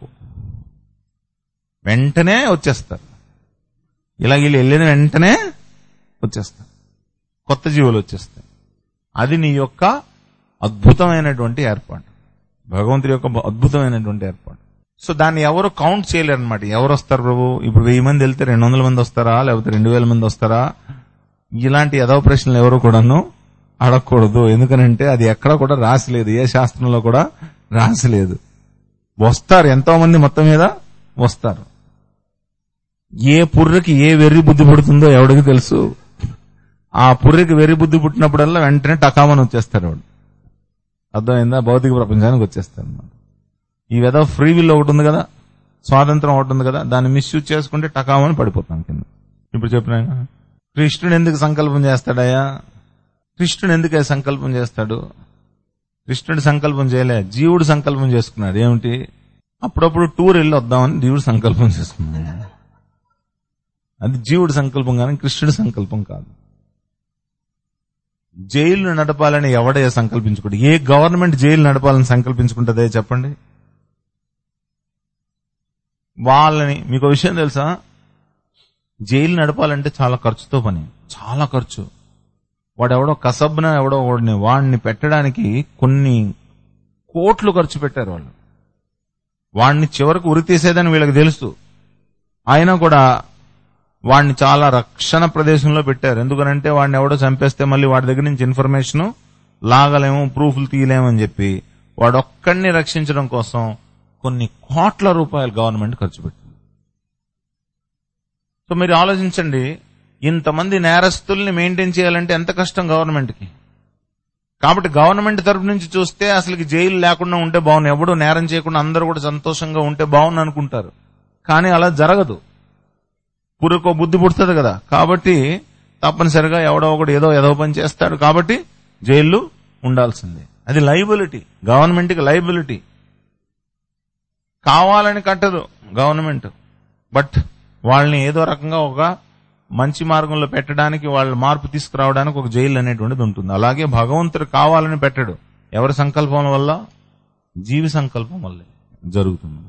వెంటనే వచ్చేస్తారు. ఇలా వీళ్ళు వెళ్ళిన వెంటనే వచ్చేస్తారు, కొత్త జీవులు వచ్చేస్తాయి. అది నీ యొక్క అద్భుతమైనటువంటి ఏర్పాటు, భగవంతుడి యొక్క అద్భుతమైనటువంటి ఏర్పాటు. సో దాన్ని ఎవరు కౌంట్ చేయలేరు అనమాట. ఎవరు వస్తారు ప్రభు? ఇప్పుడు వెయ్యి మంది వెళ్తే రెండు వందల మంది వస్తారా, లేకపోతే రెండు వేల మంది వస్తారా? ఇలాంటి యదవ ప్రశ్నలు ఎవరు కూడాను అడగకూడదు. ఎందుకనంటే అది ఎక్కడ కూడా రాసిలేదు, ఏ శాస్త్రంలో కూడా రాసిలేదు. వస్తారు, ఎంతో మంది మొత్తం మీద వస్తారు. ఏ పుర్రకి ఏ వెర్రి బుద్ధి పుడుతుందో ఎవడికి తెలుసు. ఆ పుర్రికి వెర్రి బుద్ధి పుట్టినప్పుడల్లా వెంటనే టకామని వచ్చేస్తాడు వాడు. అర్థమైందా? భౌతిక ప్రపంచానికి వచ్చేస్తాడు అన్నమాట. ఈ విధ ఫ్రీ విల్ ఒకటి ఉంది కదా, స్వాతంత్రం ఒకటి ఉంది కదా, దాన్ని మిస్యూజ్ చేసుకుంటే టకామని పడిపోతాం కింద. ఇప్పుడు చెప్పిన కృష్ణుడు ఎందుకు సంకల్పం చేస్తాడయ్యా? కృష్ణుడు ఎందుకు సంకల్పం చేస్తాడు? కృష్ణుడు సంకల్పం చేయలే, జీవుడు సంకల్పం చేసుకున్నాడు. ఏమిటి? అప్పుడప్పుడు టూర్ వెళ్ళి వద్దామని జీవుడు సంకల్పం చేసుకున్నాడు. అది జీవుడు సంకల్పం కానీ కృష్ణుడి సంకల్పం కాదు. జైలు నడపాలని ఎవడే సంకల్పించుకుంటే, ఏ గవర్నమెంట్ జైలు నడపాలని సంకల్పించుకుంటుందే చెప్పండి? వాళ్ళని మీకు విషయం తెలుసా, జైలు నడపాలంటే చాలా ఖర్చుతో పని, చాలా ఖర్చు. వాడెవడో కసబ్న ఎవడో వాడిని వాడిని పెట్టడానికి కొన్ని కోట్లు ఖర్చు పెట్టారు వాళ్ళు. వాడిని చివరకు ఉరి తీసేదని వీళ్ళకి తెలుసు, అయినా కూడా వాడిని చాలా రక్షణ ప్రదేశంలో పెట్టారు. ఎందుకనంటే వాడిని ఎవడో చంపేస్తే మళ్ళీ వాడి దగ్గర నుంచి ఇన్ఫర్మేషన్ లాగలేము, ప్రూఫ్లు తీయలేమని చెప్పి వాడొక్కడిని రక్షించడం కోసం కొన్ని కోట్ల రూపాయలు గవర్నమెంట్ ఖర్చు పెట్టింది. సో మీరు ఆలోచించండి, ఇంతమంది నేరస్తుల్ని మెయింటైన్ చేయాలంటే ఎంత కష్టం గవర్నమెంట్కి. కాబట్టి గవర్నమెంట్ తరపు నుంచి చూస్తే అసలుకి జైలు లేకుండా ఉంటే బాగుంది, ఎవడు నేరం చేయకుండా అందరూ కూడా సంతోషంగా ఉంటే బాగుంది అనుకుంటారు. కానీ అలా జరగదు. పురుకో బుద్ధి పుడుతుంది కదా, కాబట్టి తప్పనిసరిగా ఎవడో ఒకడు ఏదో ఏదో పని చేస్తాడు, కాబట్టి జైళ్ళు ఉండాల్సిందే. అది లైబిలిటీ, గవర్నమెంట్కి లైబిలిటీ. కావాలని కట్టదు గవర్నమెంట్, బట్ వాళ్ళని ఏదో రకంగా ఒక మంచి మార్గంలో పెట్టడానికి, వాళ్ళ మార్పు తీసుకురావడానికి ఒక జైలు అనేటువంటిది ఉంటుంది. అలాగే భగవంతుడు కావాలని పెట్టడు, ఎవరి సంకల్పం వల్ల? జీవి సంకల్పం వల్లే జరుగుతుంది.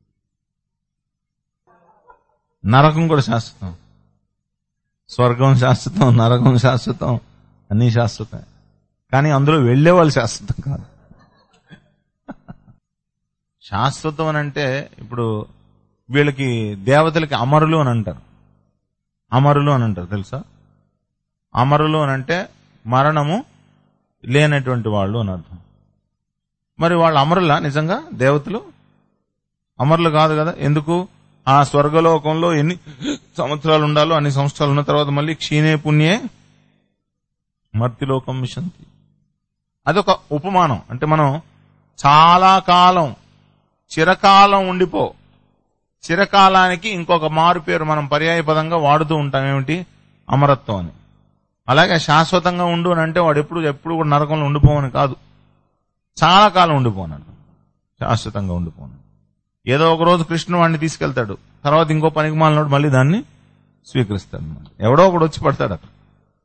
నరకం కూడా శాశ్వతం, స్వర్గం శాశ్వతం, నరకం శాశ్వతం, అన్ని శాశ్వతం. కానీ అందులో వెళ్లే వాళ్ళు శాశ్వతం కాదు. శాశ్వతం అని అంటే ఇప్పుడు వీళ్ళకి దేవతలకి అమరులు అని అంటారు. అమరులు అని అంటారు తెలుసా? అమరులు అని అంటే మరణము లేనటువంటి వాళ్ళు అని అర్థం. మరి వాళ్ళు అమరులా నిజంగా? దేవతలు అమరులు కాదు కదా. ఎందుకు? ఆ స్వర్గలోకంలో ఎన్ని సంవత్సరాలు ఉండాలో అన్ని సంవత్సరాలు ఉన్న తర్వాత మళ్ళీ క్షీణే పుణ్యే మర్తిలోకం విశంతి. అదొక ఉపమానం. అంటే మనం చాలా కాలం చిరకాలం ఉండిపో, చిరకాలానికి ఇంకొక మారు పేరు మనం పర్యాయ పదంగా వాడుతూ ఉంటాం. ఏమిటి? అమరత్వం అని. అలాగే శాశ్వతంగా ఉండు అని అంటే వాడు ఎప్పుడు ఎప్పుడు కూడా నరకంలో ఉండిపోవని కాదు, చాలా కాలం ఉండిపోనాడు, శాశ్వతంగా ఉండిపోను. ఏదో ఒక రోజు కృష్ణుడు వాడిని తీసుకెళ్తాడు, తర్వాత ఇంకో పనికి మాలినోడు మళ్ళీ దాన్ని స్వీకరిస్తాడు. ఎవడో ఒకడు వచ్చి పడతాడు అక్కడ.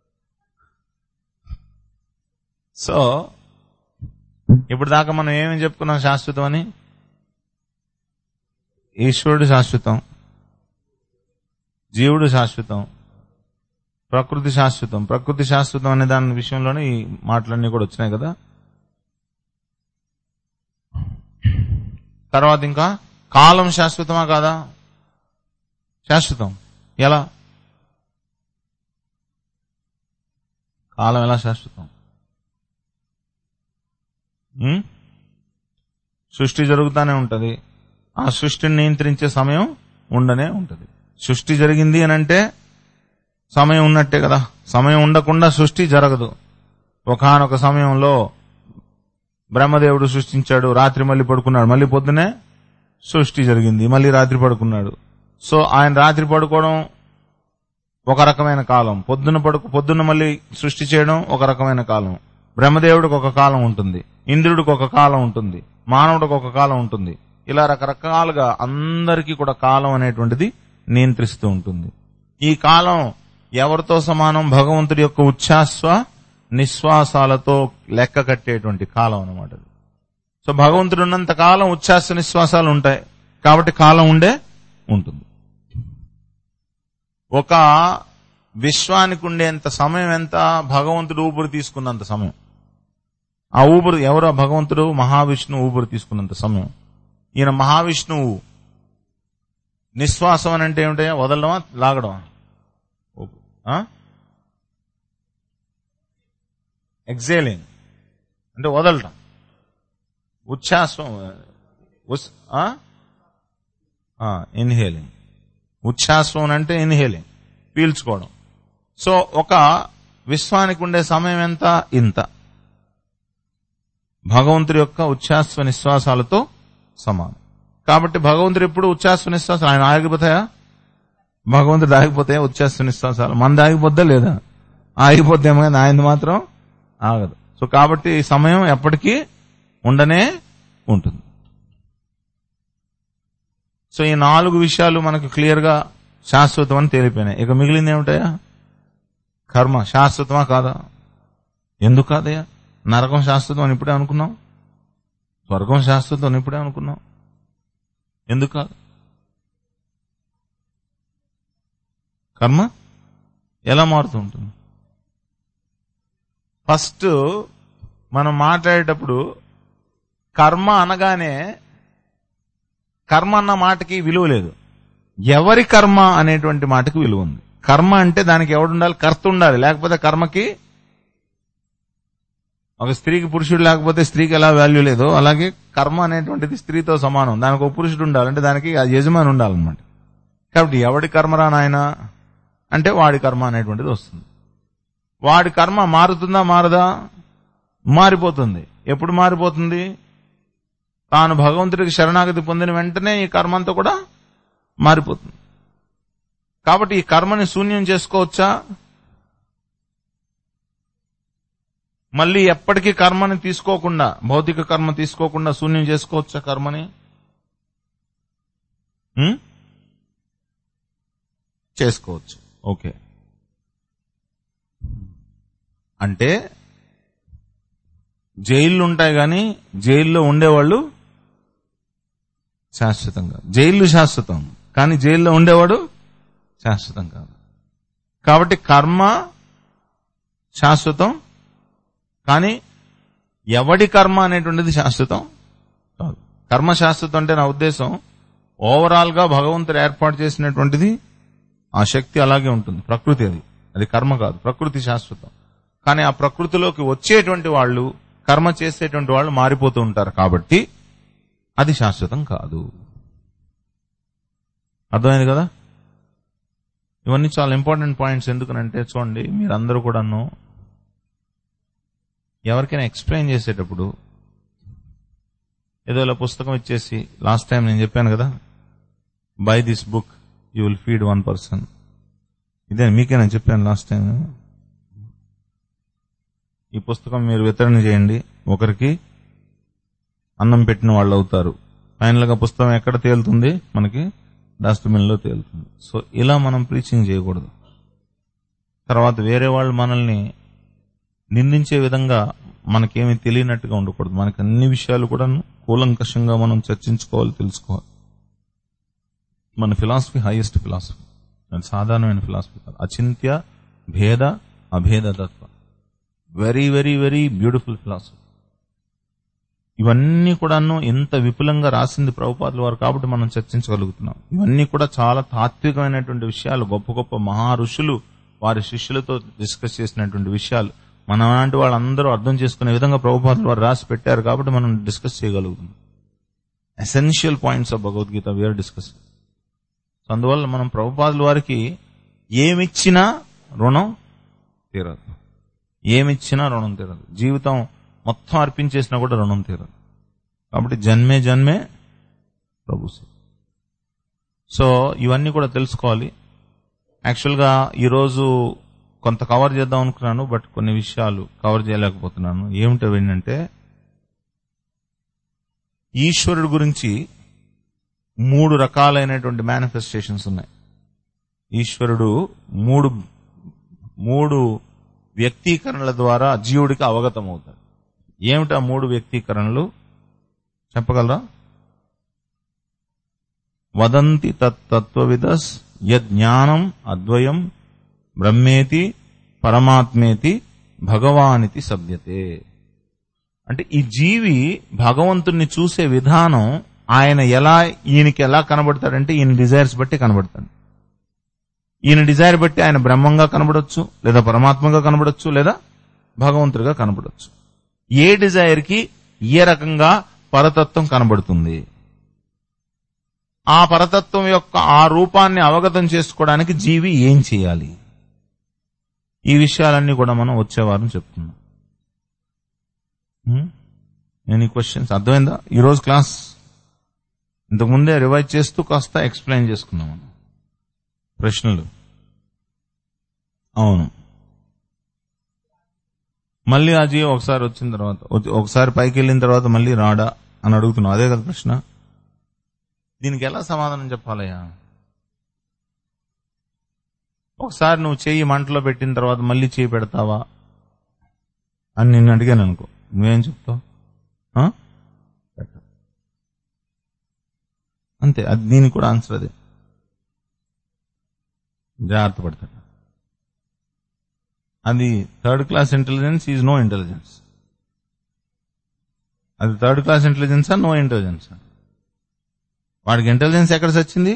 సో ఇప్పుడు దాకా మనం ఏమేమి చెప్పుకున్నాం శాశ్వతం అని? ఈశ్వరుడు శాశ్వతం, జీవుడు శాశ్వతం, ప్రకృతి శాశ్వతం. ప్రకృతి శాశ్వతం అనే దాని విషయంలోనే ఈ మాటలన్నీ కూడా వచ్చినాయి కదా. తర్వాత ఇంకా కాలం శాశ్వతమా కాదా? శాశ్వతం. ఎలా? కాలం ఎలా శాశ్వతం? సృష్టి జరుగుతానే ఉంటది, ఆ సృష్టిని నియంత్రించే సమయం ఉండనే ఉంటది. సృష్టి జరిగింది అని అంటే సమయం ఉన్నట్టే కదా. సమయం ఉండకుండా సృష్టి జరగదు. ఒకానొక సమయంలో బ్రహ్మదేవుడు సృష్టించాడు, రాత్రి మళ్ళీ పడుకున్నాడు, మళ్ళీ పొద్దునే సృష్టి జరిగింది, మళ్ళీ రాత్రి పడుకున్నాడు. సో ఆయన రాత్రి పడుకోవడం ఒక రకమైన కాలం, పొద్దున్న పడుకు పొద్దున్న మళ్ళీ సృష్టి చేయడం ఒక రకమైన కాలం. బ్రహ్మదేవుడికి ఒక కాలం ఉంటుంది, ఇంద్రుడికి ఒక కాలం ఉంటుంది, మానవుడికి ఒక కాలం ఉంటుంది. ఇలా రకరకాలుగా అందరికీ కూడా కాలం అనేటువంటిది నియంత్రిస్తూ ఉంటుంది. ఈ కాలం ఎవరితో సమానం? భగవంతుడి యొక్క ఉచ్ఛ్వాస నిశ్వాసాలతో లెక్క కట్టేటువంటి కాలం అన్నమాట. సో భగవంతుడు ఉన్నంత కాలం ఉచ్ఛ్వాస నిశ్వాసాలు ఉంటాయి, కాబట్టి కాలం ఉండే ఉంటుంది. ఒక విశ్వానికి ఉండేంత సమయం ఎంత? భగవంతుడు ఊపిరి తీసుకున్నంత సమయం. ఆ ఊపిరి ఎవరో భగవంతుడు మహావిష్ణువు ఊపిరి తీసుకున్నంత సమయం. ఈయన మహావిష్ణువు నిశ్వాసం అని అంటే ఏమిటయా? వదలడమా లాగడమా? ఎగ్జేలింగ్ అంటే వదలటం. ఉచ్ఛ్వాసం ఇన్హేలింగ్. ఉచ్ఛ్వాసం అంటే ఇన్హేలింగ్, పీల్చుకోవడం. సో ఒక విశ్వానికి ఉండే సమయం ఎంత? ఇంత. భగవంతుడి యొక్క ఉచ్ఛ్వాస నిశ్వాసాలతో సమానం. కాబట్టి భగవంతుడు ఎప్పుడు ఉచ్ఛ్వాస నిశ్వాసాలు, ఆయన ఆగిపోతాయా? భగవంతుడు ఆగిపోతాయా ఉచ్ఛ్వాస నిశ్వాసాలు? మనది ఆగిపోద్దా లేదా? ఆగిపోతేమో కానీ ఆయన మాత్రం ఆగదు. సో కాబట్టి ఈ సమయం ఎప్పటికీ ఉండనే ఉంటుంది. సో ఈ నాలుగు విషయాలు మనకు క్లియర్ గా శాశ్వతం అని తేలిపోయినాయి. ఇక మిగిలింది ఏమిటయా? కర్మ శాశ్వతమా కాదా? ఎందుకు కాదయ్యా? నరకం శాశ్వతం అని ఇప్పుడే అనుకున్నాం, స్వర్గం శాశ్వతం అని ఇప్పుడే అనుకున్నాం, ఎందుకు కాదు? కర్మ ఎలా మారుతూ ఉంటుంది? ఫస్ట్ మనం మాట్లాడేటప్పుడు కర్మ అనగానే కర్మ అన్న మాటకి విలువ లేదు, ఎవరి కర్మ అనేటువంటి మాటకి విలువ ఉంది. కర్మ అంటే దానికి ఎవడు ఉండాలి? కర్త ఉండాలి, లేకపోతే కర్మకి, ఒక స్త్రీకి పురుషుడు లేకపోతే స్త్రీకి ఎలా వాల్యూ లేదో అలాగే కర్మ అనేటువంటిది స్త్రీతో సమానం. దానికి ఒక పురుషుడు ఉండాలంటే దానికి యజమాని ఉండాలన్నమాట. కాబట్టి ఎవడి కర్మరా నాయన అంటే వాడి కర్మ అనేటువంటిది వస్తుంది. వాడి కర్మ మారుతుందా మారదా? మారిపోతుంది. ఎప్పుడు మారిపోతుంది? తాను భగవంతుడికి శరణాగతి పొందిన వెంటనే ఈ కర్మ అంతా కూడా మారిపోతుంది. కాబట్టి ఈ కర్మని శూన్యం చేసుకోవచ్చా? మళ్ళీ ఎప్పటికీ కర్మని తీసుకోకుండా, భౌతిక కర్మ తీసుకోకుండా శూన్యం చేసుకోవచ్చా కర్మని? చేసుకోవచ్చు. ఓకే. అంటే జైళ్ళు ఉంటాయి కానీ జైల్లో ఉండేవాళ్ళు శాశ్వతంగా, జైళ్ళు శాశ్వతం కానీ జైల్లో ఉండేవాడు శాశ్వతం కాదు. కాబట్టి కర్మ శాశ్వతం కానీ ఎవడి కర్మ అనేటువంటిది శాశ్వతం కాదు. కర్మ శాశ్వతం అంటే నా ఉద్దేశం ఓవరాల్ గా భగవంతుడు ఏర్పాటు చేసినటువంటిది ఆ శక్తి అలాగే ఉంటుంది. ప్రకృతి అది అది కర్మ కాదు, ప్రకృతి శాశ్వతం. కానీ ఆ ప్రకృతిలోకి వచ్చేటువంటి వాళ్ళు, కర్మ చేసేటువంటి వాళ్ళు మారిపోతూ ఉంటారు కాబట్టి అది శాశ్వతం కాదు. అర్థమైంది కదా? ఇవన్నీ చాలా ఇంపార్టెంట్ పాయింట్స్. ఎందుకనంటే చూడండి, మీరందరూ కూడాను ఎవరికైనా ఎక్స్ప్లెయిన్ చేసేటప్పుడు ఏదో ఇలా పుస్తకం ఇచ్చేసి, లాస్ట్ టైం నేను చెప్పాను కదా, by this book you will feed one person. ఇదే మీకే నేను చెప్పాను లాస్ట్ టైం. ఈ పుస్తకం మీరు వితరణ చేయండి, ఒకరికి అన్నం పెట్టిన వాళ్ళు అవుతారు. ఫైనల్ గా పుస్తకం ఎక్కడ తేలుతుంది? మనకి డస్ట్బిన్ లో తేలుతుంది. సో ఇలా మనం ప్రీచింగ్ చేయకూడదు. తర్వాత వేరే వాళ్ళు మనల్ని నిందించే విధంగా మనకేమీ తెలియనట్టుగా ఉండకూడదు. మనకి అన్ని విషయాలు కూడా కూలంకషంగా మనం చర్చించుకోవాలి, తెలుసుకోవాలి. మన ఫిలాసఫీ హైయెస్ట్ ఫిలాసఫీ, అది సాధారణమైన ఫిలాసఫీ కాదు. అచింత్య భేద అభేద తత్వ, very very very beautiful philosophy. ఇవన్నీ కూడాను ఎంత విపులంగా రాసింది ప్రభుపాదుల వారు కాబట్టి మనం చర్చించగలుగుతున్నాం. ఇవన్నీ కూడా చాలా తాత్వికమైనటువంటి విషయాలు. గొప్ప గొప్ప మహా ఋషులు వారి శిష్యులతో డిస్కస్ చేసినటువంటి విషయాలు మన లాంటి వాళ్ళందరూ అర్థం చేసుకునే విధంగా ప్రభుపాదుల వారు రాసి పెట్టారు కాబట్టి మనం డిస్కస్ చేయగలుగుతున్నాం. Essential points of Bhagavad Gita we are discussing. అందువల్ల మనం ప్రభుపాదుల వారికి ఏమిచ్చినా రుణం తీరదు, ఏమిచ్చినా రుణం తీరదు. జీవితం మొత్తం అర్పించేసినా కూడా రుణం తీరదు. కాబట్టి జన్మే జన్మే ప్రభు. సో ఇవన్నీ కూడా తెలుసుకోవాలి. యాక్చువల్గా ఈరోజు కొంత కవర్ చేద్దాం అనుకున్నాను, బట్ కొన్ని విషయాలు కవర్ చేయలేకపోతున్నాను. ఏమిటో ఏంటంటే, ఈశ్వరుడు గురించి మూడు రకాలైనటువంటి మేనిఫెస్టేషన్స్ ఉన్నాయి. ఈశ్వరుడు మూడు మూడు వ్యక్తీకరణల ద్వారా జీవుడికి అవగతం అవుతాడు. ఏమిటా మూడు వ్యక్తీకరణలు చెప్పగలరా? వదంతి తత్వవిదస్ యజ్ఞానం అద్వయం బ్రహ్మేతి పరమాత్మేతి భగవానితి సభ్యతే. అంటే ఈ జీవి భగవంతుణ్ణి చూసే విధానం, ఆయన ఎలా ఈయనకి ఎలా కనబడతాడంటే ఈయన డిజైర్స్ బట్టి కనబడతాడు. ఈయన డిజైర్ బట్టి ఆయన బ్రహ్మంగా కనబడొచ్చు, లేదా పరమాత్మగా కనబడొచ్చు, లేదా భగవంతుడిగా కనబడొచ్చు. ఏ డిజైర్ కి ఏ రకంగా పరతత్వం కనబడుతుంది, ఆ పరతత్వం యొక్క ఆ రూపాన్ని అవగతం చేసుకోవడానికి జీవి ఏం చేయాలి, ఈ విషయాలన్నీ కూడా మనం వచ్చే వారం చెప్తున్నాం. Any questions? అర్థమైందా? ఈరోజు క్లాస్ ఇంతకుముందే రివైజ్ చేస్తూ కాస్త ఎక్స్ప్లెయిన్ చేసుకున్నాం. ప్రశ్నలు? అవును. మళ్ళీ ఆ జీవి ఒకసారి వచ్చిన తర్వాత, ఒకసారి పైకి వెళ్ళిన తర్వాత మళ్ళీ రాడా అని అడుగుతున్నావు. అదే కదా ప్రశ్న. దీనికి ఎలా సమాధానం చెప్పాలయ్యా? ఒకసారి నువ్వు చెయ్యి మంటలో పెట్టిన తర్వాత మళ్ళీ చెయ్యి పెడతావా అని నిన్ను అడిగాను అనుకో, నువ్వేం చెప్తావు? అంతే. అది దీనికి కూడా ఆన్సర్ అదే. జాగ్రత్త పడతాడు. అది third class intelligence is no intelligence. అది థర్డ్ క్లాస్ ఇంటెలిజెన్సా నో ఇంటెలిజెన్సా? వాడికి ఇంటెలిజెన్స్ ఎక్కడ వచ్చింది?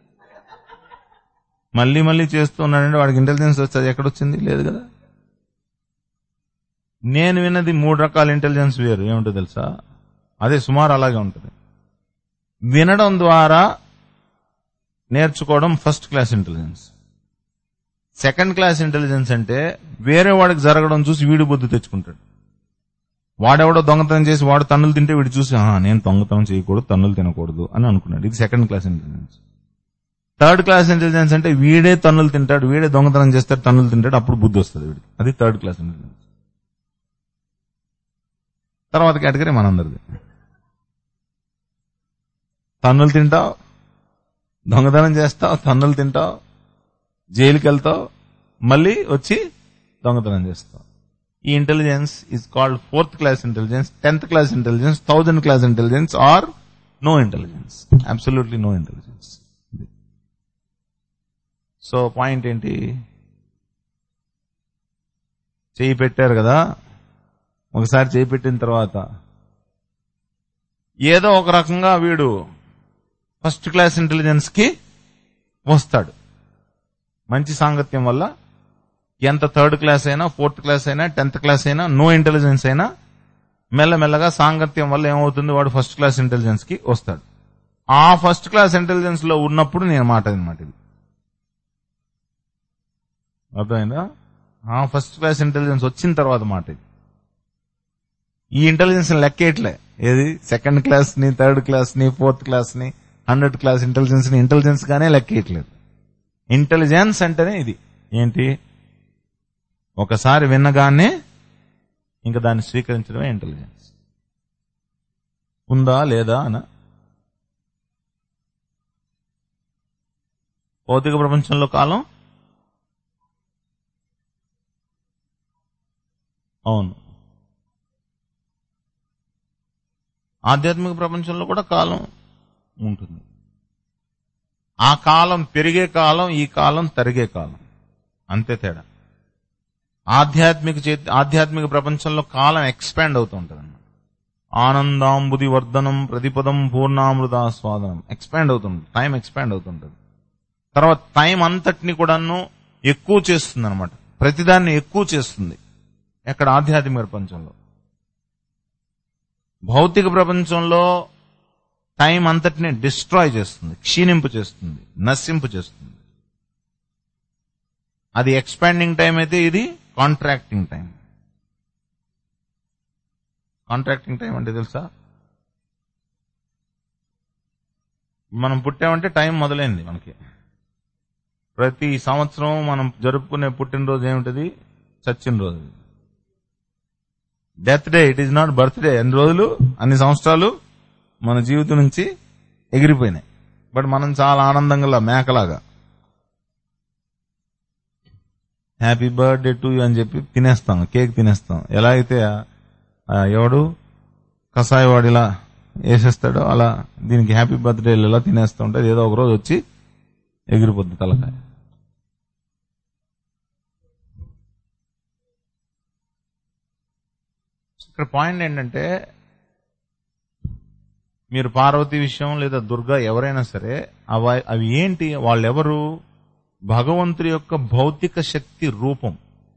మళ్ళీ మళ్ళీ చేస్తూ ఉన్నాడంటే వాడికి ఇంటెలిజెన్స్ వచ్చేది ఎక్కడొచ్చింది? లేదు కదా. నేను విన్నది మూడు రకాల ఇంటెలిజెన్స్ వేరు. ఏమిటో తెలుసా? అదే సుమారు అలాగే ఉంటుంది. వినడం ద్వారా నేర్చుకోవడం first class intelligence. Second class intelligence అంటే వేరే వాడికి జరగడం చూసి వీడు బుద్ధి తెచ్చుకుంటాడు. వాడెవడో దొంగతనం చేసి వాడు తన్నులు తింటే వీడు చూసి నేను దొంగతనం చేయకూడదు, తన్నులు తినకూడదు అని అనుకున్నాడు. ఇది second class intelligence. Third class intelligence అంటే వీడే తన్నులు తింటాడు, వీడే దొంగతనం చేస్తాడు, తన్నులు తింటాడు, అప్పుడు బుద్ధి వస్తుంది వీడికి. అది థర్డ్ క్లాస్ ఇంటెలిజెన్స్. తర్వాత కేటగిరీ మనందరిది. తన్నులు తింటావు, దొంగతనం చేస్తావు, తన్నులు తింటావు, జైలుకి వెళ్తావు, మళ్ళీ వచ్చి దొంగతనం చేస్తావు. ఈ intelligence is called fourth class intelligence, tenth class intelligence, thousand class intelligence are no intelligence. Absolutely no intelligence. So point ఏంటి? చేయి పెట్టారు కదా, ఒకసారి చేయి పెట్టిన తర్వాత ఏదో ఒక రకంగా వీడు ఫస్ట్ క్లాస్ ఇంటెలిజెన్స్ కి వస్తాడు. మంచి సాంగత్యం వల్ల ఎంత థర్డ్ క్లాస్ అయినా, ఫోర్త్ క్లాస్ అయినా, టెన్త్ క్లాస్ అయినా, నో ఇంటెలిజెన్స్ అయినా మెల్లమెల్లగా సాంగత్యం వల్ల ఏమవుతుంది, వాడు ఫస్ట్ క్లాస్ ఇంటెలిజెన్స్ కి వస్తాడు. ఆ ఫస్ట్ క్లాస్ ఇంటెలిజెన్స్ లో ఉన్నప్పుడు నేను మాట అనమాట ఇది. అర్థమైందా? ఆ ఫస్ట్ క్లాస్ ఇంటెలిజెన్స్ వచ్చిన తర్వాత మాట ఇది. ఈ ఇంటెలిజెన్స్ లెక్కేయట్లే. ఏది సెకండ్ క్లాస్ ని, థర్డ్ క్లాస్ ని, ఫోర్త్ క్లాస్ ని, హండ్రెడ్ క్లాస్ ఇంటెలిజెన్స్ ని ఇంటెలిజెన్స్ గానే లెక్కేయట్లేదు. ఇంటెలిజెన్స్ అంటేనే ఇది. ఏంటి? ఒకసారి విన్నగానే ఇంకా దాన్ని స్వీకరించడమే ఇంటెలిజెన్స్. ఉందా లేదా అన. భౌతిక ప్రపంచంలో కాలం, అవును. ఆధ్యాత్మిక ప్రపంచంలో కూడా కాలం ఉంటుంది. ఆ కాలం పెరిగే కాలం, ఈ కాలం తరిగే కాలం, అంతే తేడా. ఆధ్యాత్మిక ఆధ్యాత్మిక ప్రపంచంలో కాలం ఎక్స్పాండ్ అవుతూ ఉంటుంది అన్నమాట. ఆనందాంబుది వర్ధనం ప్రతిపదం పూర్ణామృతాస్వాదనం ఎక్స్పాండ్ అవుతుంది, టైం ఎక్స్పాండ్ అవుతుంటది. తర్వాత టైం అంతటిని కూడాను ఎక్కువ చేస్తుంది అనమాట, ప్రతిదాన్ని ఎక్కువ చేస్తుంది. ఎక్కడ? ఆధ్యాత్మిక ప్రపంచంలో. భౌతిక ప్రపంచంలో టైం అంతటిని డిస్ట్రాయ్ చేస్తుంది, క్షీణింపు చేస్తుంది, నశింపు చేస్తుంది. అది ఎక్స్పాండింగ్ టైం అయితే, ఇది కాంట్రాక్టింగ్ టైం. కాంట్రాక్టింగ్ టైం అంటే తెలుసా? మనం పుట్టామంటే టైం మొదలైంది మనకి. ప్రతి సంవత్సరం మనం జరుపుకునే పుట్టినరోజు ఏమిటది? చచ్చిన రోజు. Death day, it is not birthday. అన్ని రోజులు, అన్ని సంవత్సరాలు మన జీవితం నుంచి ఎగిరిపోయినాయి. బట్ మనం చాలా ఆనందంగా మేకలాగా హ్యాపీ బర్త్డే టు యూ అని చెప్పి తినేస్తాం, కేక్ తినేస్తాం. ఎలా అయితే ఎవడు కషాయవాడిలా వేసేస్తాడో అలా దీనికి హ్యాపీ బర్త్డే ఇలా తినేస్తూ ఉంటుంది. ఏదో ఒక రోజు వచ్చి ఎగిరిపోద్ది తలకాయ. ఇక్కడ పాయింట్ ఏంటంటే, మీరు పార్వతి విషయం లేదా దుర్గా ఎవరైనా సరే, అవి అవి ఏంటి? వాళ్ళెవరు? భగవంతుడి యొక్క భౌతిక శక్తి రూపం.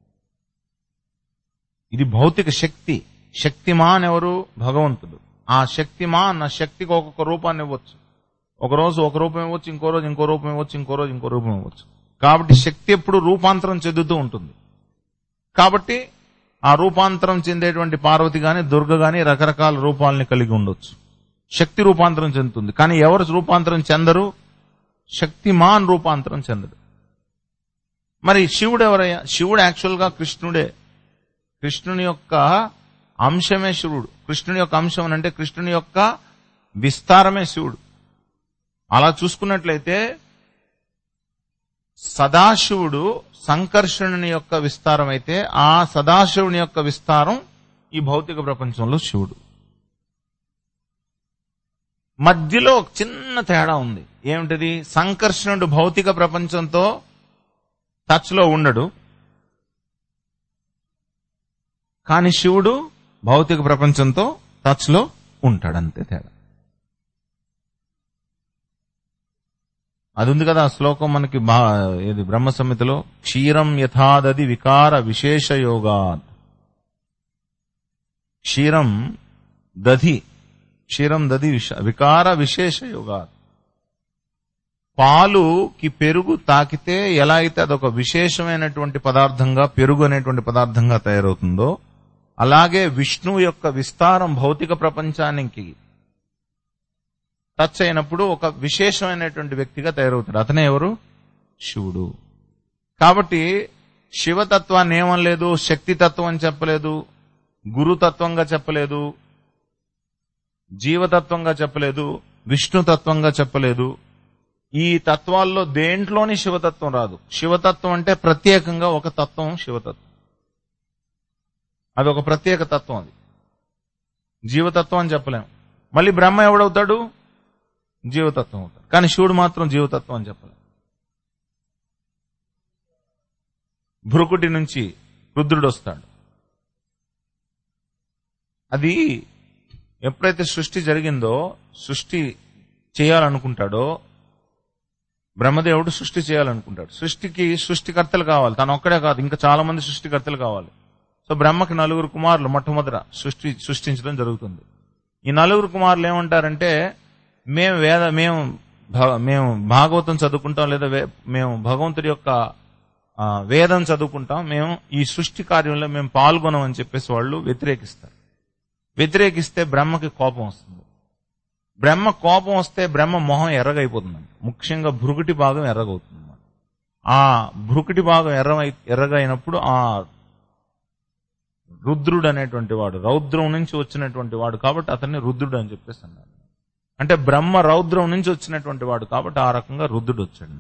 ఇది భౌతిక శక్తి. శక్తిమాన్ ఎవరు? భగవంతుడు. ఆ శక్తిమాన్ ఆ శక్తికి ఒక్కొక్క రూపాన్ని ఇవ్వచ్చు. ఒక రోజు ఒక రూపం ఇవ్వచ్చు, ఇంకో రోజు ఇంకో రూపం ఇవ్వచ్చు, ఇంకో రోజు ఇంకో రూపం ఇవ్వచ్చు. కాబట్టి శక్తి ఎప్పుడు రూపాంతరం చెందుతూ ఉంటుంది. కాబట్టి ఆ రూపాంతరం చెందేటువంటి పార్వతి గాని దుర్గ గాని రకరకాల రూపాలని కలిగి ఉండొచ్చు. శక్తి రూపాంతరం చెందుతుంది. కానీ ఎవరు రూపాంతరం చెందరు? శక్తిమాన్ రూపాంతరం చెందడు. మరి శివుడు ఎవరయ్యా? శివుడు యాక్చువల్ గా కృష్ణుడే. కృష్ణుని యొక్క అంశమే శివుడు. కృష్ణుని యొక్క అంశం అంటే కృష్ణుని యొక్క విస్తారమే శివుడు. అలా చూసుకున్నట్లయితే సదాశివుడు సంకర్షణుని యొక్క విస్తారం అయితే, ఆ సదాశివుని యొక్క విస్తారం ఈ భౌతిక ప్రపంచంలో శివుడు. మధ్యలో ఒక చిన్న తేడా ఉంది. ఏమిటది? సంకర్షణుడు భౌతిక ప్రపంచంతో టచ్ లో ఉండడు, కానీ శివుడు భౌతిక ప్రపంచంతో టచ్ లో ఉంటాడు. అంతే తేడా. అది ఉంది కదా ఆ శ్లోకం మనకి ఏది బ్రహ్మ సంహితలో, క్షీరం యథాదది వికార విశేష యోగాత్. క్షీరం దధి, క్షీరం దధి వికార విశేష యోగాత్. పాలుకి పెరుగు తాకితే ఎలా అయితే అదొక విశేషమైనటువంటి పదార్థంగా, పెరుగు అనేటువంటి పదార్థంగా తయారవుతుందో, అలాగే విష్ణువు యొక్క విస్తారం భౌతిక ప్రపంచానికి టచ్ అయినప్పుడు ఒక విశేషమైనటువంటి వ్యక్తిగా తయారవుతాడు. అతనే ఎవరు? శివుడు. కాబట్టి శివతత్వాన్ని ఏమనలేదు, శక్తితత్వం అని చెప్పలేదు, గురుతత్వంగా చెప్పలేదు, జీవతత్వంగా చెప్పలేదు, విష్ణుతత్వంగా చెప్పలేదు. ఈ తత్వాల్లో దేంట్లోని శివతత్వం రాదు. శివతత్వం అంటే ప్రత్యేకంగా ఒక తత్వం శివతత్వం. అది ఒక ప్రత్యేక తత్వం. అది జీవతత్వం అని చెప్పలేము. మళ్ళీ బ్రహ్మ ఎవడవుతాడు? జీవతత్వం అవుతాడు. కానీ శివుడు మాత్రం జీవతత్వం అని చెప్పలేము. భృకుటి నుంచి రుద్రుడు వస్తాడు. అది ఎప్పుడైతే సృష్టి జరిగిందో, సృష్టి చేయాలనుకుంటాడో, బ్రహ్మదేవుడు సృష్టి చేయాలనుకుంటాడు. సృష్టికి సృష్టికర్తలు కావాలి, తను ఒక్కడే కాదు, ఇంకా చాలా మంది సృష్టికర్తలు కావాలి. సో బ్రహ్మకి నలుగురు కుమారులు మొట్టమొదట సృష్టి సృష్టించడం జరుగుతుంది. ఈ నలుగురు కుమారులు ఏమంటారంటే, మేము వేద మేము మేము భాగవతం చదువుకుంటాం, లేదా మేము భగవంతుడి యొక్క వేదం చదువుకుంటాం, మేము ఈ సృష్టి కార్యంలో మేము పాల్గొనం అని చెప్పేసి వాళ్ళు వ్యతిరేకిస్తారు. వ్యతిరేకిస్తే బ్రహ్మకి కోపం వస్తుంది. బ్రహ్మ కోపం వస్తే బ్రహ్మ మొహం ఎర్రగైపోతుందండి. ముఖ్యంగా భృకుటి భాగం ఎర్రగవుతుంది. ఆ భృకుటి భాగం ఎర్ర ఎర్రగైనప్పుడు ఆ రుద్రుడు అనేటువంటి వాడు, రౌద్రం నుంచి వచ్చినటువంటి వాడు కాబట్టి అతన్ని రుద్రుడు అని చెప్పేసి అన్నారు. అంటే బ్రహ్మ రౌద్రం నుంచి వచ్చినటువంటి వాడు కాబట్టి ఆ రకంగా రుద్రుడు వచ్చాడు.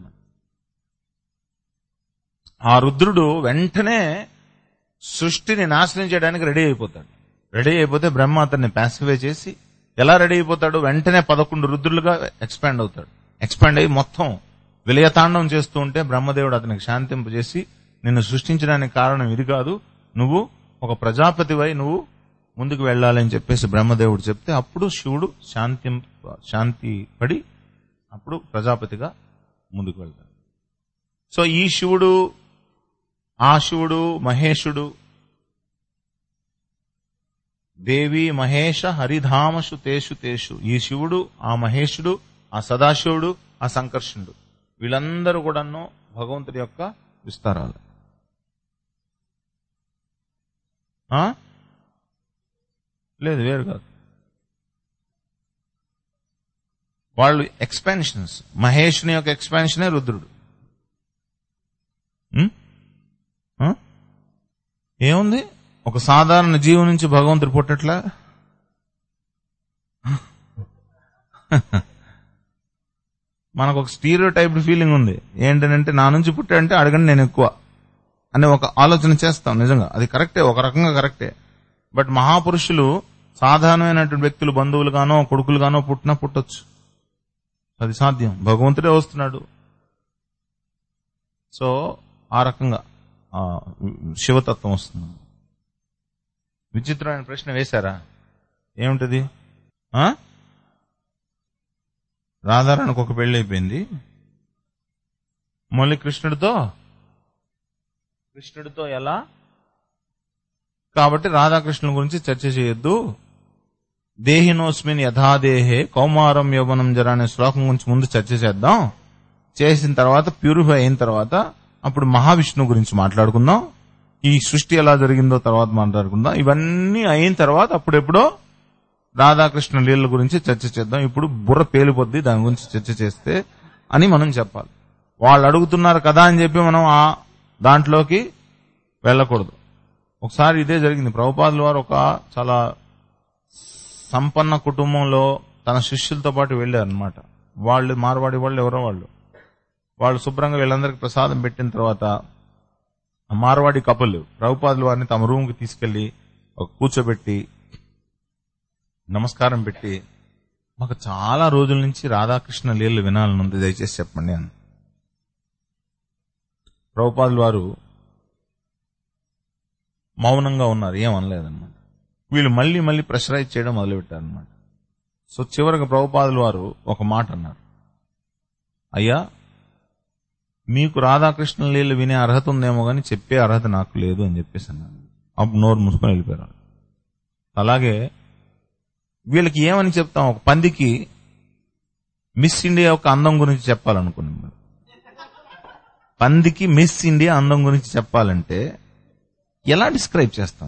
ఆ రుద్రుడు వెంటనే సృష్టిని నాశనం చేయడానికి రెడీ అయిపోతాడు. రెడీ అయిపోతే బ్రహ్మ అతన్ని ప్యాసిఫై చేసి, ఎలా రెడీ అయిపోతాడు, వెంటనే పదకొండు రుద్రులుగా ఎక్స్పాండ్ అవుతాడు. ఎక్స్పాండ్ అయ్యి మొత్తం విలయతాండం చేస్తూ ఉంటే బ్రహ్మదేవుడు అతనికి శాంతింపజేసి, నిన్ను సృష్టించడానికి కారణం ఇది కాదు, నువ్వు ఒక ప్రజాపతివై నువ్వు ముందుకు వెళ్ళాలని చెప్పేసి బ్రహ్మదేవుడు చెప్తే, అప్పుడు శివుడు శాంతి శాంతి పడి అప్పుడు ప్రజాపతిగా ముందుకు వెళ్తాడు. సో ఈ శివుడు, ఆ శివుడు, మహేశుడు, దేవి మహేష హరిధామషు తేషు తేషు, ఈ శివుడు, ఆ మహేశుడు, ఆ సదాశివుడు, ఆ సంకర్షణుడు, వీళ్ళందరూ కూడాను భగవంతుడి యొక్క విస్తారాలు. లేదు, వేరు కాదు, వాళ్ళు ఎక్స్పాన్షన్స్. మహేషుని యొక్క ఎక్స్పాన్షనే రుద్రుడు. ఏముంది, ఒక సాధారణ జీవి నుంచి భగవంతుడు పుట్టట్లా? మనకు ఒక స్టీరియో టైప్ ఫీలింగ్ ఉంది. ఏంటంటే నా నుంచి పుట్టాడంటే అడగండి నేను ఎక్కువ అనే ఒక ఆలోచన చేస్తాం. నిజంగా అది కరెక్టే, ఒక రకంగా కరెక్టే. బట్ మహాపురుషులు సాధారణమైనటువంటి వ్యక్తులు బంధువులుగానో కొడుకులుగానో పుట్టినా పుట్టొచ్చు, అది సాధ్యం. భగవంతుడే వస్తున్నాడు. సో ఆ రకంగా శివతత్వం వస్తుంది. విచిత్రమైన ప్రశ్న వేశారా? ఏమిటది? రాధారాణికి ఒక పెళ్లి అయిపోయింది, మళ్ళీ కృష్ణుడితో కృష్ణుడితో ఎలా? కాబట్టి రాధాకృష్ణుల గురించి చర్చ చేయొద్దు. దేహినోస్మిన్ యథాదేహే కౌమారం యౌవనం జర అనే శ్లోకం గురించి ముందు చర్చ చేద్దాం. చేసిన తర్వాత ప్యూరిఫై అయిన తర్వాత అప్పుడు మహావిష్ణువు గురించి మాట్లాడుకుందాం. ఈ సృష్టి ఎలా జరిగిందో తర్వాత మాట్లాడుకుందాం. ఇవన్నీ అయిన తర్వాత అప్పుడెప్పుడో రాధాకృష్ణ లీలల గురించి చర్చ చేద్దాం. ఇప్పుడు బుర్ర పేలిపోద్ది దాని గురించి చర్చ చేస్తే అని మనం చెప్పాలి. వాళ్ళు అడుగుతున్నారు కదా అని చెప్పి మనం ఆ దాంట్లోకి వెళ్ళకూడదు. ఒకసారి ఇదే జరిగింది. ప్రభుపాదుల వారు ఒక చాలా సంపన్న కుటుంబంలో తన శిష్యులతో పాటు వెళ్ళారనమాట. వాళ్ళు మార్వాడి వాళ్ళు, ఎవరో వాళ్ళు వాళ్ళు శుభ్రంగా వీళ్ళందరికీ ప్రసాదం పెట్టిన తర్వాత మార్వాడి కపుల్ ప్రభుపాదుల వారిని తమ రూమ్ కి తీసుకెళ్లి ఒక కూర్చోబెట్టి నమస్కారం పెట్టి, మాకు చాలా రోజుల నుంచి రాధాకృష్ణ లీలలు వినాలనుంది, దయచేసి చెప్పండి అని. ప్రభుపాదుల వారు మౌనంగా ఉన్నారు, ఏమనలేదన్నమాట. వీళ్ళు మళ్లీ మళ్లీ ప్రెషరైజ్ చేయడం మొదలుపెట్టారనమాట. సో చివరికి ప్రభుపాదుల వారు ఒక మాట అన్నారు, అయ్యా మీకు రాధాకృష్ణ లీలలు వినే అర్హత ఉందేమో కానీ చెప్పే అర్హత నాకు లేదు అని చెప్పేసి అన్నాను. అప్పుడు నోరు మూసుకొని వెళ్ళిపోయారు. అలాగే వీళ్ళకి ఏమని చెప్తాం, ఒక పందికి మిస్ ఇండియా యొక్క అందం గురించి చెప్పాలనుకున్నాం. పందికి మిస్ ఇండియా అందం గురించి చెప్పాలంటే ఎలా డిస్క్రైబ్ చేస్తాం?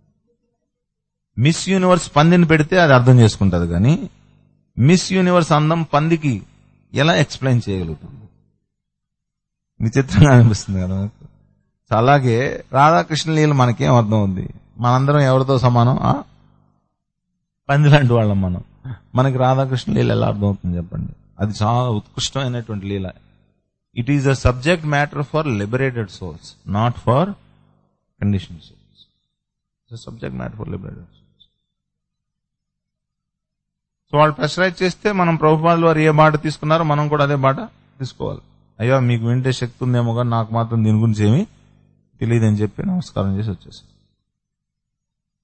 మిస్ యూనివర్స్ పందిని పెడితే అది అర్థం చేసుకుంటది, కానీ మిస్ యూనివర్స్ అందం పందికి ఎలా ఎక్స్ప్లెయిన్ చేయగలుగుతుంది? విచిత్రంగా అనిపిస్తుంది కదా. అలాగే రాధాకృష్ణ లీల మనకేం అర్థం ఉంది? మనందరం ఎవరితో సమానం? పంది లాంటి వాళ్ళం మనం. మనకి రాధాకృష్ణ లీల ఎలా అర్థం అవుతుంది చెప్పండి? అది చాలా ఉత్కృష్టమైనటువంటి లీల. It is a subject matter for liberated souls, not for condition souls. It's subject matter for liberated souls. So వాళ్ళు ప్రెషరైజ్ చేస్తే మనం ప్రభుపాదుల వారు ఏ బాట తీసుకున్నారో మనం కూడా అదే బాట తీసుకోవాలి. అయ్యో మీకు వింటే శక్తి ఉందేమో కానీ నాకు మాత్రం దీని గురించి ఏమీ తెలియదని చెప్పి నమస్కారం చేసి వచ్చేసి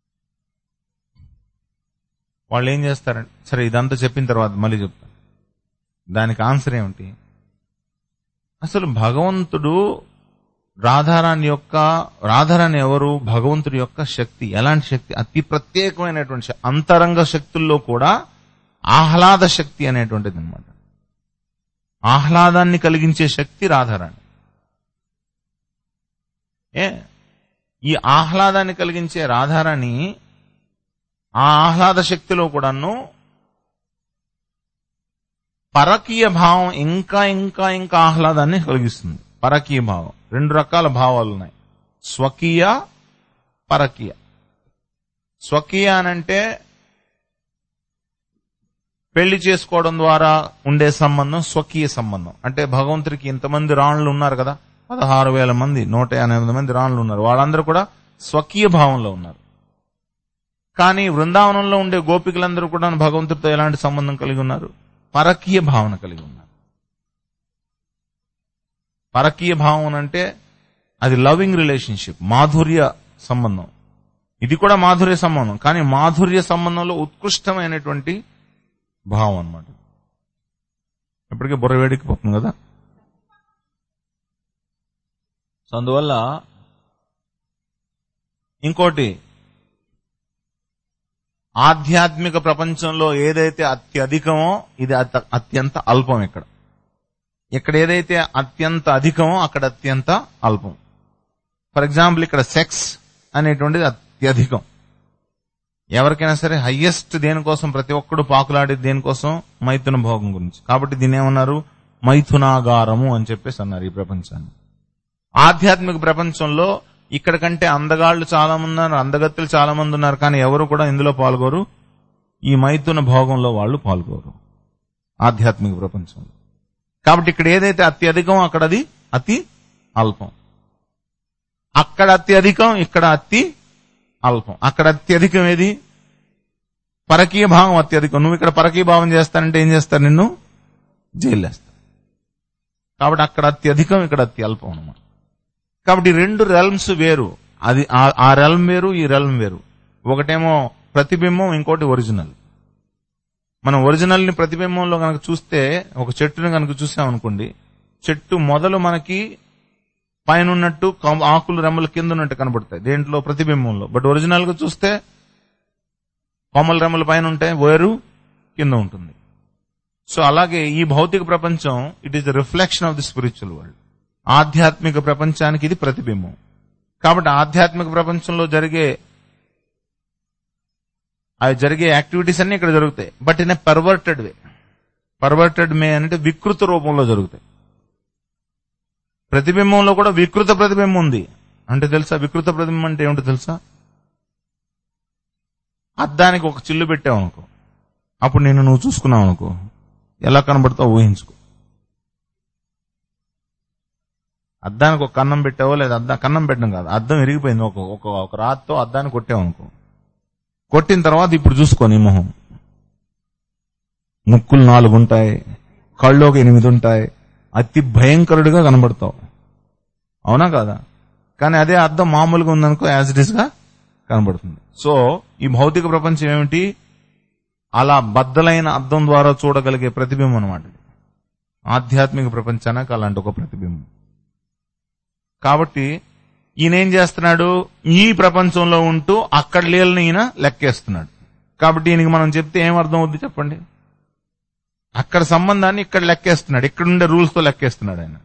వాళ్ళు ఏం చేస్తారంటే, సరే ఇదంతా చెప్పిన తర్వాత మళ్ళీ చెప్తాను. దానికి ఆన్సర్ ఏమిటి? అసలు భగవంతుడు రాధారాణి యొక్క రాధారాణి ఎవరు? భగవంతుడి యొక్క శక్తి. ఎలాంటి శక్తి? అతి ప్రత్యేకమైనటువంటి శక్తి. అంతరంగ శక్తుల్లో కూడా ఆహ్లాద శక్తి అనేటువంటిది అనమాట. ఆహ్లాదాన్ని కలిగించే శక్తి రాధారాణి. ఏ ఈ ఆహ్లాదాన్ని కలిగించే రాధారాణి ఆ ఆహ్లాద శక్తిలో కూడాను పరకీయ భావం ఇంకా ఇంకా ఇంకా ఆహ్లాదాన్ని కలిగిస్తుంది. పరకీయ భావం రెండు రకాల భావాలు ఉన్నాయి, స్వకీయ, పరకీయ. స్వకీయ అనంటే పెళ్లి చేసుకోవడం ద్వారా ఉండే సంబంధం స్వకీయ సంబంధం. అంటే భగవంతుడికి ఇంతమంది రాణులు ఉన్నారు కదా, పదహారు వేల మంది నూట ఎనిమిది మంది రాణులు ఉన్నారు. వాళ్ళందరూ కూడా స్వకీయ భావంలో ఉన్నారు. కానీ బృందావనంలో ఉండే గోపికలందరూ కూడా భగవంతుడితో ఎలాంటి సంబంధం కలిగి ఉన్నారు? పరకీయ భావన కలిగి ఉన్నారు. పరకీయ భావం అంటే అది లవింగ్ రిలేషన్షిప్, మాధుర్య సంబంధం. ఇది కూడా మాధుర్య సంబంధం, కానీ మాధుర్య సంబంధంలో ఉత్కృష్టమైనటువంటి భావం అన్నమాట. ఇప్పటికే బుర్ర వేడికిపోతుంది కదా. సో అందువల్ల ఇంకోటి, ఆధ్యాత్మిక ప్రపంచంలో ఏదైతే అత్యధికమో ఇది అత్యంత అల్పం. ఇక్కడ ఇక్కడ ఏదైతే అత్యంత అధికమో అక్కడ అత్యంత అల్పం. ఫర్ ఎగ్జాంపుల్ ఇక్కడ సెక్స్ అనేటువంటిది అత్యధికం. ఎవరికైనా సరే హయ్యెస్ట్ దేనికోసం ప్రతి ఒక్కడు పాకులాడేది దేనికోసం? మైథున భోగం గురించి. కాబట్టి దీన్ని ఏమన్నారు? మైథునాగారము అని చెప్పేసి అన్నారు ఈ ప్రపంచాన్ని. ఆధ్యాత్మిక ప్రపంచంలో ఇక్కడ కంటే అందగాళ్లు చాలా మంది ఉన్నారు, అందగత్తులు చాలా మంది ఉన్నారు, కానీ ఎవరు కూడా ఇందులో పాల్గొరు. ఈ మైథున భోగంలో వాళ్ళు పాల్గొరు ఆధ్యాత్మిక ప్రపంచంలో. కాబట్టి ఇక్కడ ఏదైతే అత్యధికం అక్కడ అది అతి అల్పం. అక్కడ అత్యధికం, ఇక్కడ అతి అల్పం. అక్కడ అత్యధికం ఏది? పరకీయ భావం అత్యధికం. నువ్వు ఇక్కడ పరకీయ భావం చేస్తానంటే ఏం చేస్తారు? నిన్ను జైలు వేస్తారు. కాబట్టి అక్కడ అత్యధికం, ఇక్కడ అతి అల్పం అన్నమాట. కాబట్టి రెండు రెల్మ్స్ వేరు. అది ఆ రెల్మ్ వేరు, ఈ రెల్మ్ వేరు. ఒకటేమో ప్రతిబింబం, ఇంకోటి ఒరిజినల్. మనం ఒరిజినల్ ని ప్రతిబింబంలో కనుక చూస్తే, ఒక చెట్టుని కనుక చూసామనుకోండి, చెట్టు మొదలు మనకి పైన ఉన్నట్టు, ఆకులు రెమ్మల కింద ఉన్నట్టు కనబడతాయి దేంట్లో? ప్రతిబింబంలో. బట్ ఒరిజినల్ గా చూస్తే కొమ్మల రెమ్మల పైన ఉంటాయి, వేరు కింద ఉంటుంది. సో అలాగే ఈ భౌతిక ప్రపంచం it is the reflection of the spiritual world. ఆధ్యాత్మిక ప్రపంచానికి ఇది ప్రతిబింబం. కాబట్టి ఆధ్యాత్మిక ప్రపంచంలో జరిగే అవి జరిగే యాక్టివిటీస్ అన్ని ఇక్కడ జరుగుతాయి, but in a perverted way. Perverted మే అంటే వికృత రూపంలో జరుగుతాయి. ప్రతిబింబంలో కూడా వికృత ప్రతిబింబం ఉంది. అంటే తెలుసా వికృత ప్రతిబింబం అంటే ఏమిటో తెలుసా? అద్దానికి ఒక చిల్లు పెట్టావు అనుకో, అప్పుడు నేను నువ్వు చూసుకున్నావు అనుకో, ఎలా కనబడతావు ఊహించుకో. అద్దానికి ఒక కన్నం పెట్టావో, లేదా అద్దం కన్నం పెట్టడం కాదు, అద్దం విరిగిపోయింది, ఒక ఒక రాత్తో అద్దాన్ని కొట్టావు అనుకో. కొట్టిన తర్వాత ఇప్పుడు చూసుకో నీ మొహం. ముక్కులు నాలుగు ఉంటాయి, కళ్ళు ఒక ఎనిమిది ఉంటాయి, అతి భయంకరుడిగా కనబడతావు. అవునా కాదా? కానీ అదే అద్దం మామూలుగా ఉందనుకో, యాజ్ ఇట్ ఈస్ గా కనబడుతుంది. సో ఈ భౌతిక ప్రపంచం ఏమిటి? అలా బద్దలైన అద్దం ద్వారా చూడగలిగే ప్రతిబింబం అన్నమాట. ఆధ్యాత్మిక ప్రపంచానికి అలాంటి ఒక ప్రతిబింబం. కాబట్టి ఈయన ఏం చేస్తున్నాడు? ఈ ప్రపంచంలో ఉంటూ అక్కడ లీలని ఈయన లెక్కేస్తున్నాడు. కాబట్టి ఈయనకి మనం చెప్తే ఏం అర్థం అవుద్ది చెప్పండి? అక్కడ సంబంధాన్ని ఇక్కడ లెక్కేస్తున్నాడు, ఇక్కడ ఉండే రూల్స్ తో లెక్కేస్తున్నాడు ఆయన.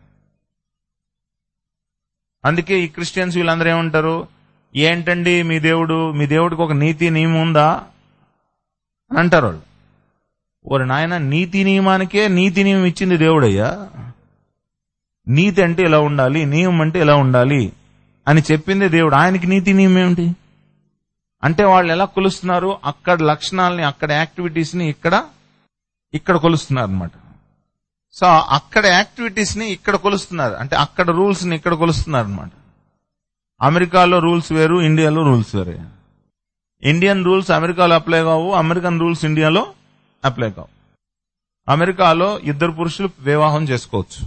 అందుకే ఈ క్రిస్టియన్స్ వీళ్ళందరూ ఏమంటారు? ఏంటండి మీ దేవుడు, మీ దేవుడికి ఒక నీతి నియమం ఉందా అని అంటారు వాళ్ళు. ఓరి నాయన, నీతి నియమానికే నీతి నియమం ఇచ్చింది దేవుడయ్యా. నీతి అంటే ఇలా ఉండాలి, నియమం అంటే ఇలా ఉండాలి అని చెప్పిందే దేవుడు. ఆయనకి నీతి నియమం ఏమిటి? అంటే వాళ్ళు ఎలా కొలుస్తున్నారు? అక్కడ లక్షణాలని, అక్కడ యాక్టివిటీస్ ని ఇక్కడ ఇక్కడ కొలుస్తున్నారు అనమాట. సో అక్కడ యాక్టివిటీస్ ని ఇక్కడ కొలుస్తున్నారు, అంటే అక్కడ రూల్స్ ని ఇక్కడ కొలుస్తున్నారు అనమాట. అమెరికాలో రూల్స్ వేరు, ఇండియాలో రూల్స్ వేరే. ఇండియన్ రూల్స్ అమెరికాలో అప్లై కావు, అమెరికన్ రూల్స్ ఇండియాలో అప్లై కావు. అమెరికాలో ఇద్దరు పురుషులు వివాహం చేసుకోవచ్చు.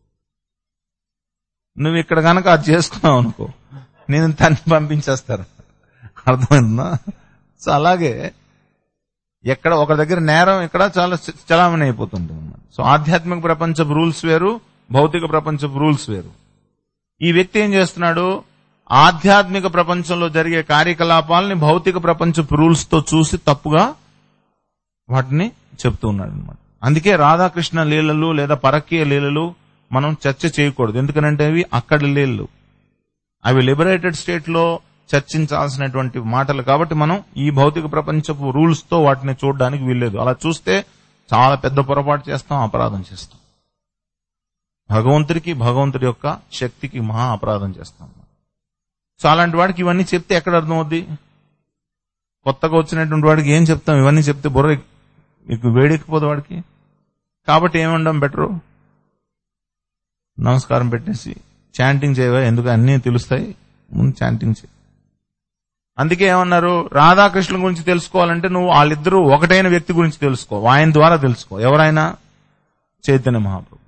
నువ్వు ఇక్కడ కనుక అది చేసుకున్నావు అనుకో, నేను తన్ని పంపించేస్తారు. అర్థమైందా? సో అలాగే ఎక్కడ ఒక దగ్గర నేరం ఇక్కడ చాలా చలామణి అయిపోతుంటుంది అన్నమాట. సో ఆధ్యాత్మిక ప్రపంచపు రూల్స్ వేరు, భౌతిక ప్రపంచపు రూల్స్ వేరు. ఈ వ్యక్తి ఏం చేస్తున్నాడు, ఆధ్యాత్మిక ప్రపంచంలో జరిగే కార్యకలాపాలని భౌతిక ప్రపంచపు రూల్స్ తో చూసి తప్పుగా వాటిని చెప్తూ ఉన్నాడు అనమాట. అందుకే రాధాకృష్ణ లీలలు లేదా పరకీయ లీలలు మనం చర్చ చేయకూడదు. ఎందుకంటే అవి అక్కడి లీలలు, అవి లిబరేటెడ్ స్టేట్ లో చర్చించాల్సినటువంటి మాటలు. కాబట్టి మనం ఈ భౌతిక ప్రపంచపు రూల్స్ తో వాటిని చూడడానికి వీల్లేదు. అలా చూస్తే చాలా పెద్ద పొరపాటు చేస్తాం, అపరాధం చేస్తాం. భగవంతుడికి, భగవంతుడి యొక్క శక్తికి మహా అపరాధం చేస్తాం. సో అలాంటి వాడికి ఇవన్నీ చెప్తే ఎక్కడ అర్థం అవుద్ది? కొత్తగా వచ్చినటువంటి వాడికి ఏం చెప్తాం? ఇవన్నీ చెప్తే బుర్ర మీకు వేడెక్కిపోదు వాడికి. కాబట్టి ఏమండం బెటరు, నమస్కారం పెట్టేసి చాంటింగ్ చేయవా, ఎందుకు అన్నీ తెలుస్తాయి, ముందు చాంటింగ్ చేయి. అందుకే ఏమన్నారు, రాధాకృష్ణుల గురించి తెలుసుకోవాలంటే నువ్వు వాళ్ళిద్దరూ ఒకటైన వ్యక్తి గురించి తెలుసుకో, ఆయన ద్వారా తెలుసుకో. ఎవరైనా? చైతన్య మహాప్రభు.